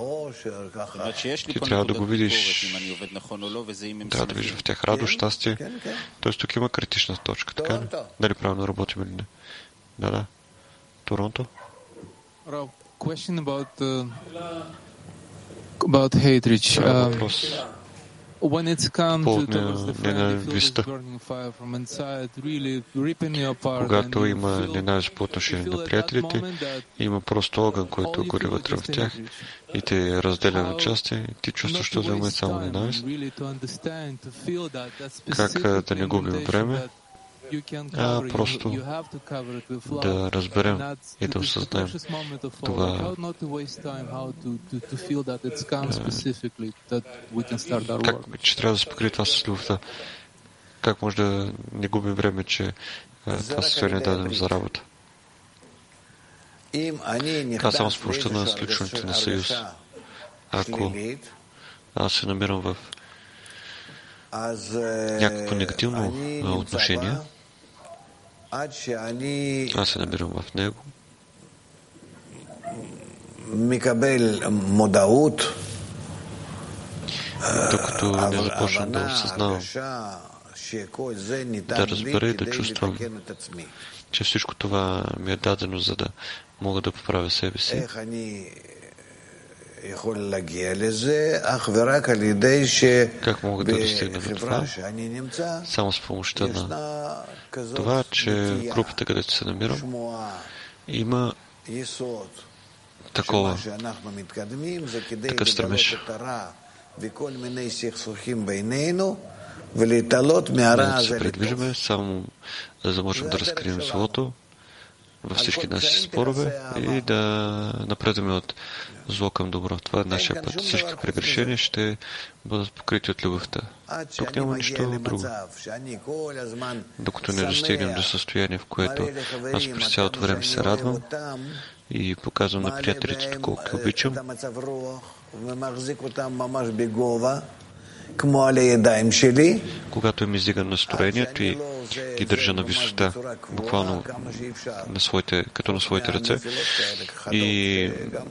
Ти трябва да го видиш. Трябва да видиш в тях радост, щастие. Тоест тук има критична точка, така ли? Дали правилно работим или не? Да. Торонто? Question about hatred. When it's come to the burning fire from inside, really ripping you apart. Когато има ненавист по отношение на приятелите, има просто огън, който гори вътре в тях и те разделя на части, и ти чувстваш този момент само ненавист. Как да не губим време, просто да разберем и да осъзнаем това, че трябва да се покрие това с любовта. Как може да не губим време, че това състояние е дадено за работа. Това само с помощта на сключването на съюз. Ако аз се намирам в някакво негативно отношение, аз се набирам в него. Докато не започна да осъзнавам, да разбера и да чувствам, че всичко това ми е дадено, за да мога да поправя себе си. Как мога да достигна до това? Само с помощта на това, че групата, където се намирам, има такъв стремеж. Да се предвиждаме, само за да можем да разкрием злото във всички наши спорове и да напредваме от зло към добро. Това е нашия път. Всички прегрешения ще бъдат покрити от любовта. Тук няма нищо друго. Докато не достигнем до състояние, в което аз през цялото време се радвам и показвам на приятелите колко обичам, когато им издига настроението и ги държа на висота, буквално като на своите ръце. И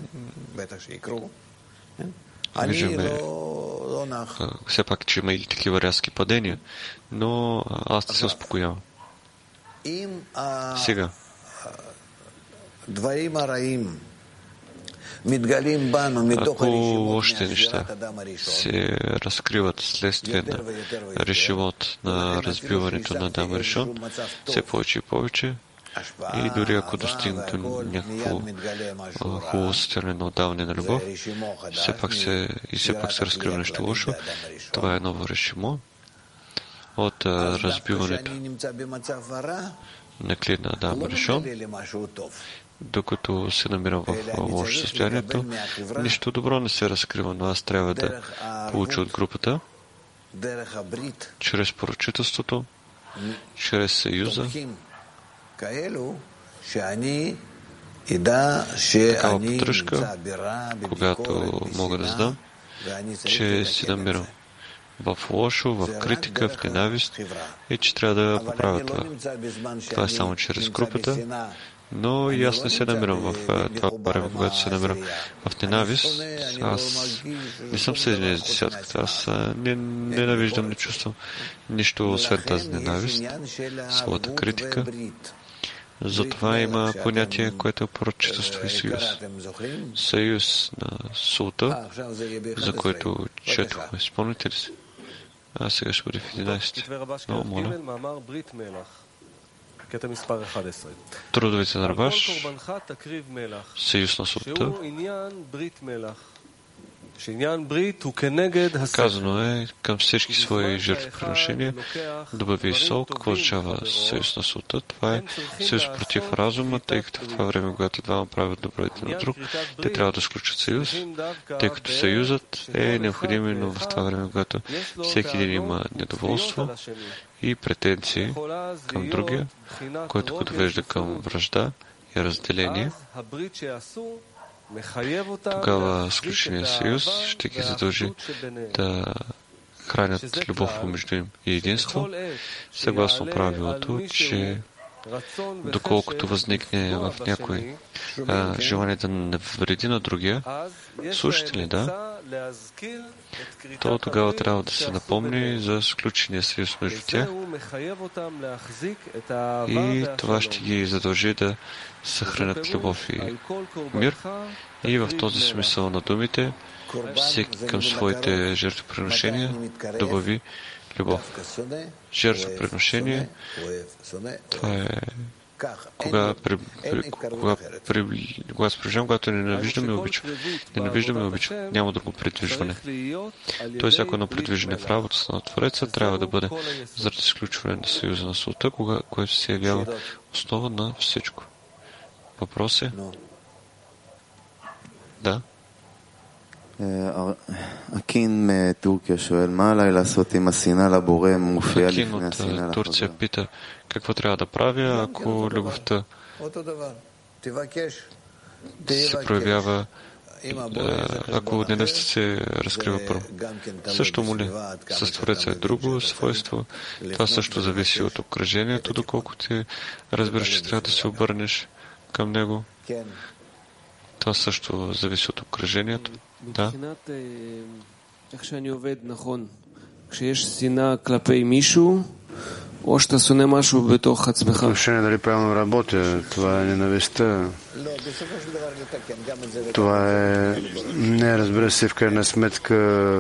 виждаме все пак, че има и такива рязки падения, но аз не се успокоявам. Сега, ако лошите неща се разкриват следствие на решимот на разбиването на Адам Ришон, все повече и повече, и дори ако достигнат някакво хубаво състояние на отдаване на любов, все пак се разкрива нещо лошо, това е ново решимо от разбиването на клин на Адам Ришон. Докато се намирам в лошо състоянието, нищо добро не се разкрива, но аз трябва да получа от групата чрез поръчителството, чрез съюза, такава поддръжка, когато мога да знам, че се намирам в лошо, в критика, в ненавист и че трябва да поправя това. Това е само чрез групата, Но и аз не се намирам в това време, когато се намирам в ненавист. Аз не съм съединен с десятката. Аз не ненавиждам, не чувствам нищо освен тази ненавист, своята критика. Затова има понятие, което е пророчество и съюз. Съюз на султа, за който четохме. Спомните ли се? Сега ще бъде в 11. Много моля. Трудовете на Рабаш, съюз на султа. Казано е към всички свои жертвоприношения добави сол. Какво означава съюз на султа? Това е съюз против разума, тъй като в това време, когато двама правят добро един на друг, те трябва да сключат съюз, тъй като съюзът е необходим именно в това време, когато всеки един има недоволство и претенции към другия, който го довежда към вражда и разделение. Тогава сключения съюз ще ги задължи да хранят любов помежду им и единство, съгласно правилото, че доколкото възникне в някой желание да навреди на другия, слушате ли, да? То тогава трябва да се напомни за сключения съюз между тях и това ще ги задължи да съхранят любов и мир. И в този смисъл на думите, всеки към своите жертвоприношения добави любов. Жертвоприношение, това е когато се приближавам, когато ненавиждаме и обичам. Ненавиждаме и обичам. Няма друго придвижване. Тоест, всяко едно придвижване в работата на Твореца трябва да бъде заради изключване на съюза на султа, което се явява основа на всичко. Въпрос е? Да. Акин מטורקיה שואל, מה עליי לעשות אם השנאה לבורא מופיעה לפני השנאה от Турция пита, какво трябва да правя, ако любовта се проявява, ако ненавистта се разкрива първо. Също моли. С Твореца е друго свойство. Това също зависи от окръжението, доколко ти разбираш, че трябва да се обърнеш към него. Това също зависи от окръжението. Да. Отношение дали правилно работя, това е ненавистта. Това е, не, разбира се, в крайна сметка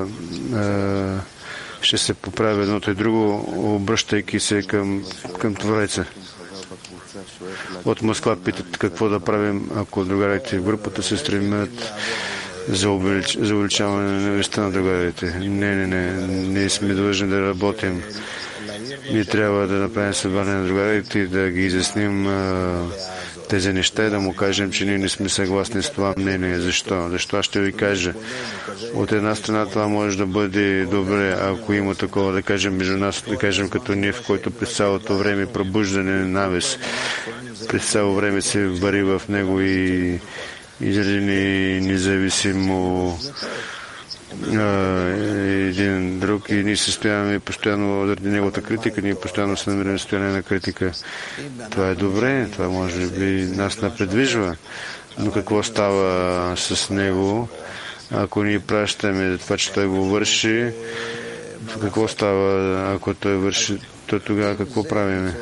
ще се поправи едното и друго, обръщайки се към Твореца. От Москва питат какво да правим, ако другарите в групата се стремят за увеличаване на ненавистта на другарите. Не сме длъжни да работим. Ние трябва да направим събрание на другарите и да ги изясним тези неща и да му кажем, че ние не сме съгласни с това мнение. Защо? Защо аз ще ви кажа? От една страна това може да бъде добре, ако има такова, да кажем, между нас, да кажем като ние, в който през цялото време пробуждане ненавист, през цяло време се вари в него и заради независимо един друг и ние се стояваме постоянно заради неговата критика, ние постоянно се намираме в състояние на критика. Това е добре, това може би нас напредвижва, но какво става с него, ако ние пращаме това, че той го върши, какво става, ако той върши, то тогава какво правиме?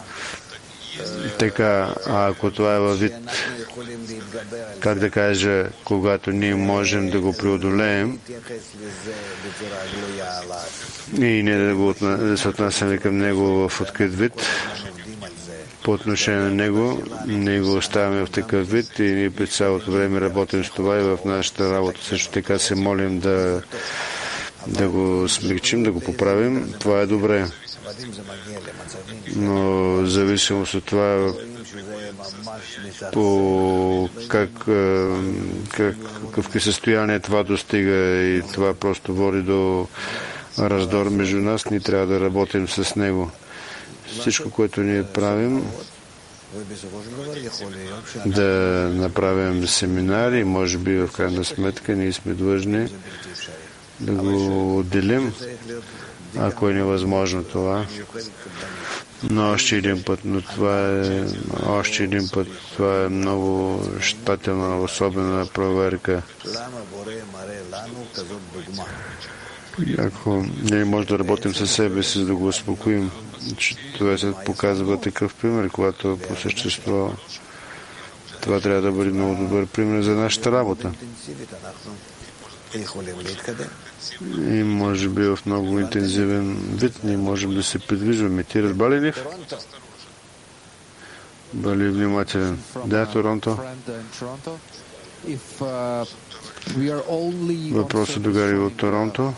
Така, ако това е във вид, как да кажа, когато ние можем да го преодолеем и не да се отнасяме към него в открит вид, по отношение на него, ние го оставяме в такъв вид и ние през цялото време работим с това и в нашата работа също така се молим да го смекчим, да го поправим. Това е добре. Но в зависимост от това по какви състояния това достига и това просто води до раздор между нас, ние трябва да работим с него. Всичко, което ние правим, да направим семинари, може би в крайна сметка ние сме длъжни да го отделим, ако е невъзможно това. Но още един път, това е много щателна, особена проверка. Ако ние може да работим със себе си, за да го успокоим, че това се показва такъв пример, когато по същество това трябва да бъде много добър пример за нашата работа. И може би в много интензивен вид ние можем да се придвижваме. Ти разбрали ли? Бъли внимателен. Да, Торонто. Въпросът догари от Торонто.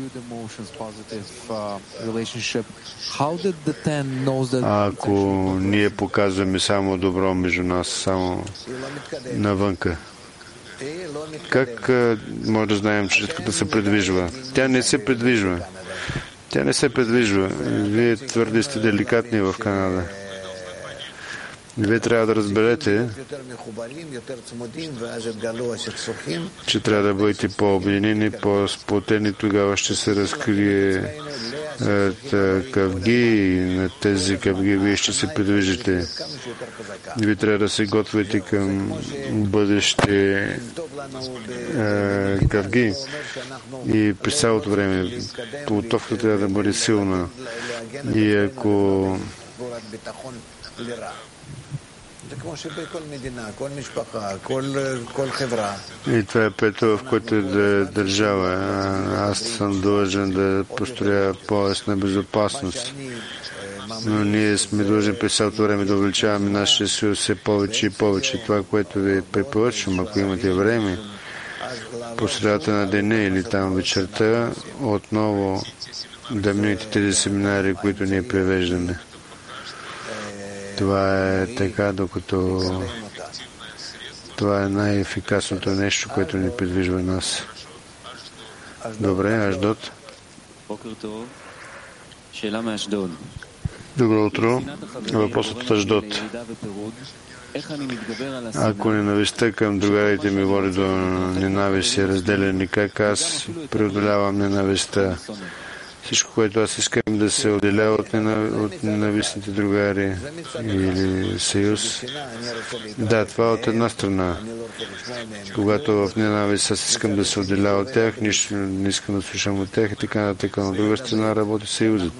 Ако ние показваме само добро между нас, само навънка, как може да знаем, че четката се придвижва? Тя не се придвижва. Вие твърде сте деликатни в Канада. Вие трябва да разберете, че трябва да бъдете по-обединени, по-сплотени, тогава ще се разкрие къвги и на тези къвги вие ще се придвижите. Вие трябва да се готвите към бъдещи къвги и през цялото време подготовката трябва да бъде силна. И ако и това е пето, в което е държава. Аз съм длъжен да построя пояс на безопасност. Но ние сме длъжни през цялото време да увеличаваме нашия съюз все повече и повече. Това, което ви препоръчвам, ако имате време, по средата на деня или там вечерта, отново да минете тези семинари, които ние превеждаме. Това е така, докато това е най-ефикасното нещо, което ни придвижва нас. Добре, Аждот. Добро утро. Въпросът от Аждот. Ако ненавистта към другарите ми води до ненавист и разделяне, как аз преодолявам ненавистта? Всичко, което аз искам да се отделя от ненавистните другари или съюз. Да, това от една страна. Когато в ненавист аз искам да се отделя от тях, нищо не искам да слушам от тях и така нататък. От друга страна работи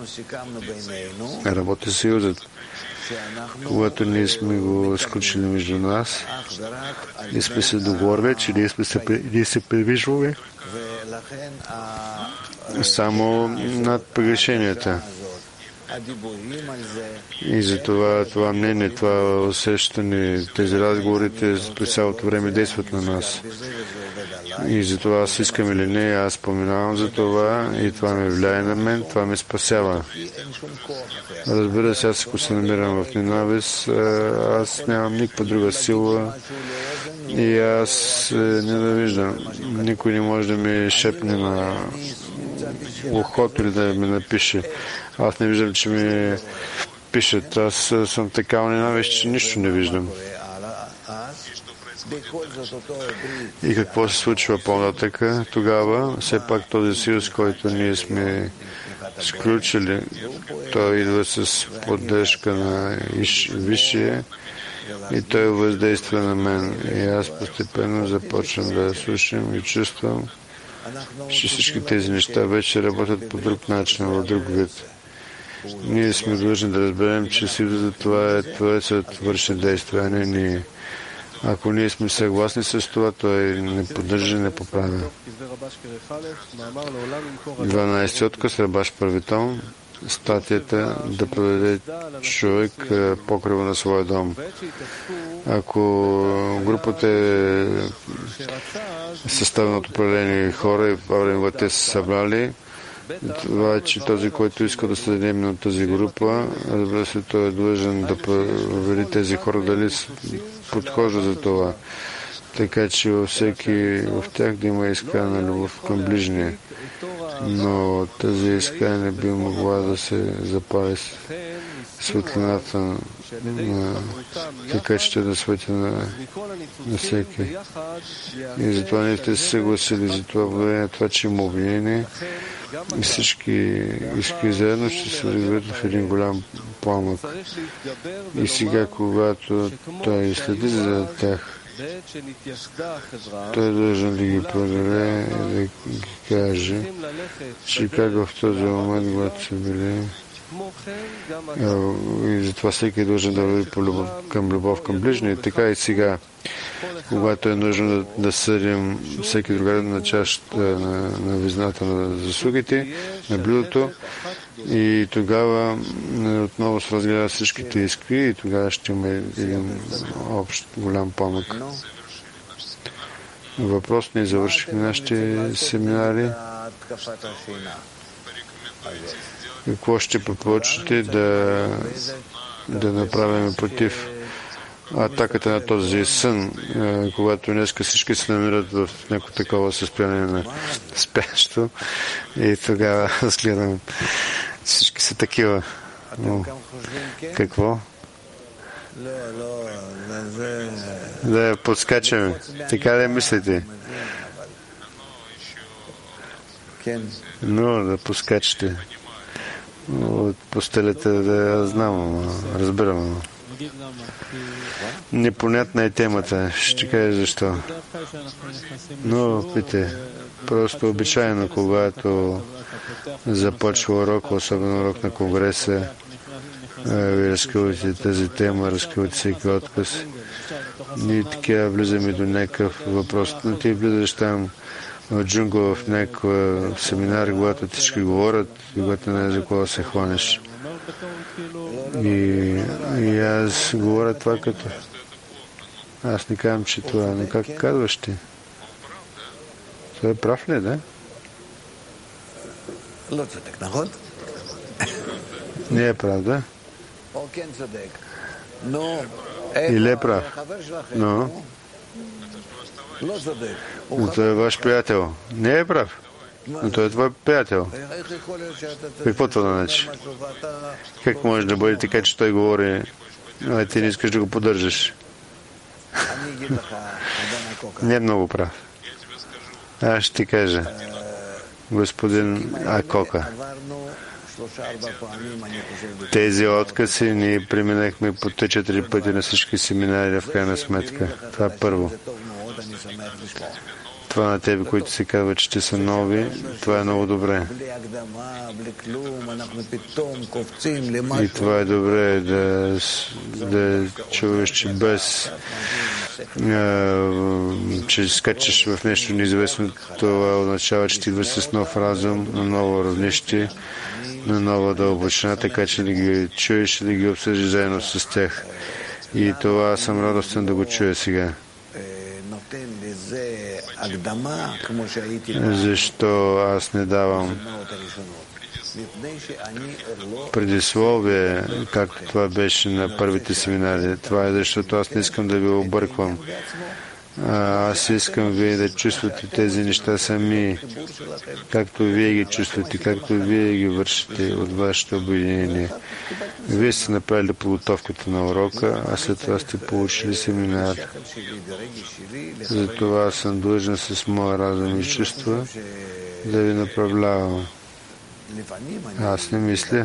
съюзът. Когато ние сме го изключили между нас и сме се договорили, че ние се придвижваме само над прегрешенията. И затова това мнение, това усещане, тези разговорите през цялото време действат на нас. И затова аз искам или не, аз споменавам за това и това ме влияе на мен, това ме спасява. Разбира се, аз ако се намирам в ненавист, аз нямам никаква друга сила и аз ненавиждам. Никой не може да ми шепне на ухото или да ми напише. Аз не виждам, че ми пишат. Аз съм такава ненавист, че нищо не виждам. И какво се случва по-нататък? Тогава, все пак този съюз, който ние сме сключили, той идва с поддръжка на Висшия и той въздейства на мен. И аз постепенно започвам да слушам и чувствам, че всички тези неща вече работят по друг начин, в друг вид. Ние сме длъжни да разберем, че съюзът това е Творецът върши действия, а не ние. Ако ние сме съгласни с това, той не поддържа, не поправя. 12 отказ, Рабаш първи том, статията да продаде човек покрива на своя дом. Ако групата е съставена от определени хора и правилно те са събрали, това е, че този, който иска да се даде именно тази група, разбира се, той е длъжен да провери тези хора дали подхожда за това. Така че във всеки в тях да има искане на любов към ближния. Но тази искане не би могла да се запали светлината така че ще да свети на всеки. И затова ние сте се съгласили за това, благодарение на това, че има обвинение. И всички заедно ще се развият в един голям пламък. И сега, когато той следи за тях, той должен да ги преодолее и да ги каже, че как в този момент, когато са били, и затова всеки е должен да върви към любов към ближния. Така и сега, когато е нужно да съдим всеки другар на чашата на везната на заслугите, на блюдото, и тогава отново се разгледат всичките искри и тогава ще има един общ голям пламък. Въпрос не завършихме нашите семинари. Какво ще препоръчате да направим против атаката на този сън, когато днеска всички се намират в някакво такова състояние на спящо и тогава разгледам всички са такива. Какво? Да подскачаме. Така ли мислите? Но да подскачате. От постелята да знам, разбирам. Непонятна е темата. Ще кажа защо. Но, пите, просто обичайно, когато започва урок, особено урок на Конгреса, ви разкривате тази тема, разкривате всеки отказ. Ние така влизаме до някакъв въпрос. Но ти влизаш там в джунгла, в някакъв семинар, когато всички говорят, и когато не е за кого се хванеш. И аз говоря това като... Аз не казвам, че това, но как казваш ти? Това е прав ли, да? Не е прав, да? Или е прав? Но той е ваш приятел. Не е прав. Но той е твой приятел. Какво това значи? Как може да бъде така, че той говори, а ти не искаш да го поддържаш? Не е много прав. Аз ще ти кажа, господин Акока, тези откази ние преминахме по 3-4 пъти на всички семинари в крайна сметка. Това е първо. Това на тебе, които се казват, че те са нови, това е много добре. И това е добре да чуваш, че без че скачаш в нещо неизвестно, това означава, че ти идваш с нов разум, на ново равнище, на нова дълбочина, така че да ги чуеш и да ги обсъждаш заедно с тях. И това съм радостен да го чуя сега. Защо аз не давам предисловие, както това беше на първите семинари? Това е защото аз не искам да ви обърквам. Аз искам вие да чувствате тези неща сами, както вие ги чувствате, както вие ги вършите от вашето обединение. Вие сте направили подготовката на урока, а след това сте получили семинар. Затова съм длъжен с моя разум и чувства да ви направлявам. Аз не мисля.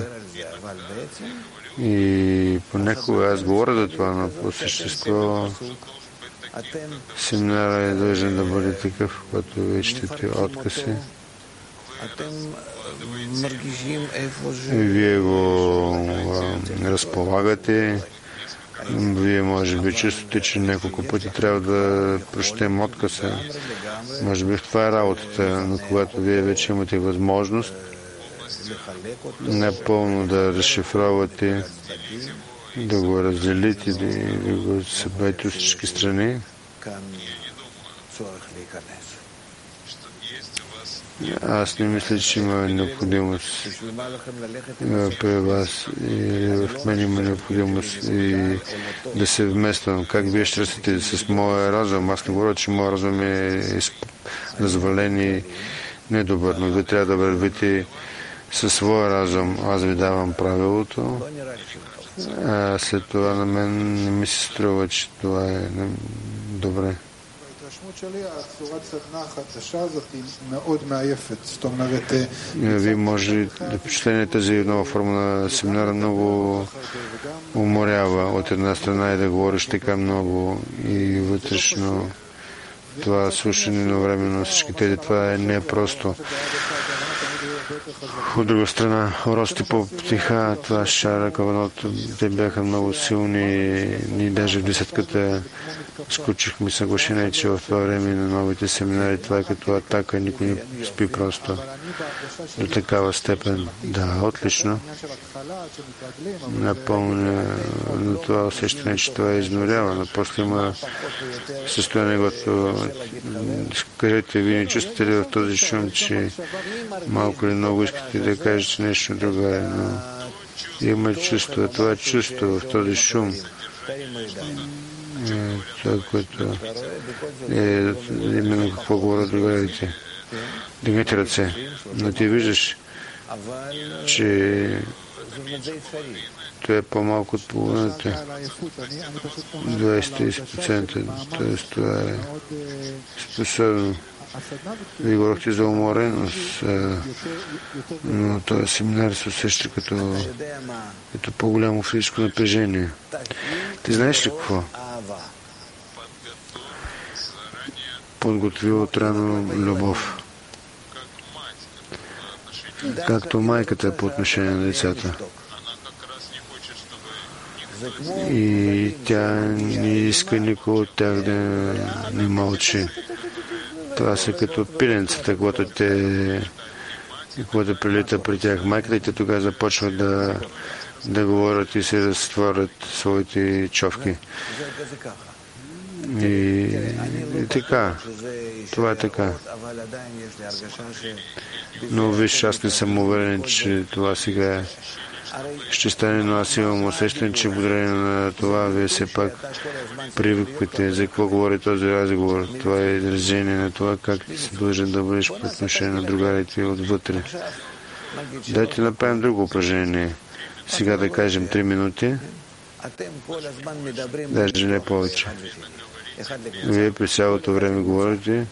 И понякога аз говоря за това, но по същество семинара е дължен да бъде такъв, когато вие четете откази. Вие го разполагате. Вие може би чувствате, че няколко пъти трябва да прочетем отказа. Може би това е работата, но когато вие вече имате възможност напълно да разшифровате, да го разделите, да го съберете от всички страни, аз не мисля, че има необходимост при вас и в мен има необходимост и да се вмествам. Как вие ще растете с моя разум? Аз не говоря, че моя разум е развален и недобър, но вие трябва да вървите със своя разум. Аз ви давам правилото, а след това на мен не ми се струва, че това е добре. Вие може да впечатление тази нова форма на семинара много уморява. От една страна и да говориш така много и вътрешно това слушане на времено всички тези, това не е просто. От друга страна, уроците по птиха, това шара, каваното, те бяха много силни. Ние даже в десетката сключихме съглашение, че в това време на новите семинари това е като атака, никой не спи просто до такава степен. Да, отлично. Напълно на това усещане, че това е изнурява, но после има състояние, което кажете, вие не чувствате ли в този шум, че малко или много искате да кажете нещо друго, но има чувство, това чувство в този шум. Това, което е именно какво говорят другарите. Дигнете ръце. Но ти виждаш, че това е по-малко от половината. 20-30%. Тоест това е способно. Вие говорихте за умореност, но този семинар се усеща като по-голямо физическо напрежение. Ти знаеш ли какво? Подготвил отрано любов. Както майката е по отношение на децата. И тя не иска никой от тях да не мълчи. Това са като пиленцата, когато прилита при тях майката и те тогава започват да говорят и се разтворят своите човки. И така. Това е така. Но виж, аз не съм уверен, че това сега ще стане, но аз имам усещане, че благодарение на това вие все пак привиквате за какво говори този разговор. Това е изражение на това как ти се дължен да бъдеш по отношение на другарите отвътре. Дайте направим друго упражнение. Сега да кажем 3 минути. Даже не повече. Вие през цялото време говорите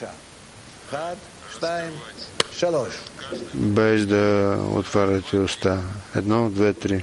без да отваряте уста. 1, 2, 3.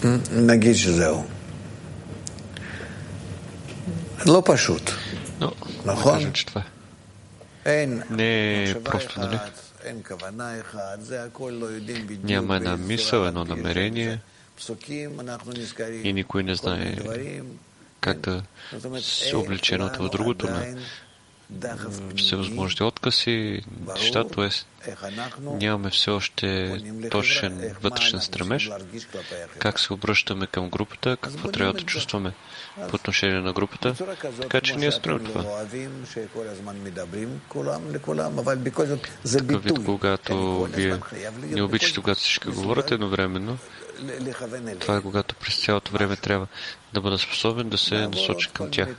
נגיד שזהו. לא פשוט, נכון? Не е просто, нали? Няма една мисъл, едно намерение и никой не знае как да се облече едното в другото на всевъзможните откази, неща, т.е. нямаме все още точен вътрешен стремеж, как се обръщаме към групата, какво трябва да чувстваме по отношение на групата, така че ние строим това. Такъв вид, когато вие не обичате, когато всички говорят едновременно, това е когато през цялото време трябва да бъда способен да се насочи към тях.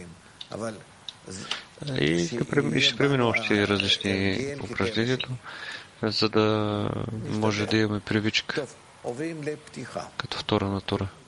И ще премина още различни упражнения, за да може да имаме привичка като втора натура.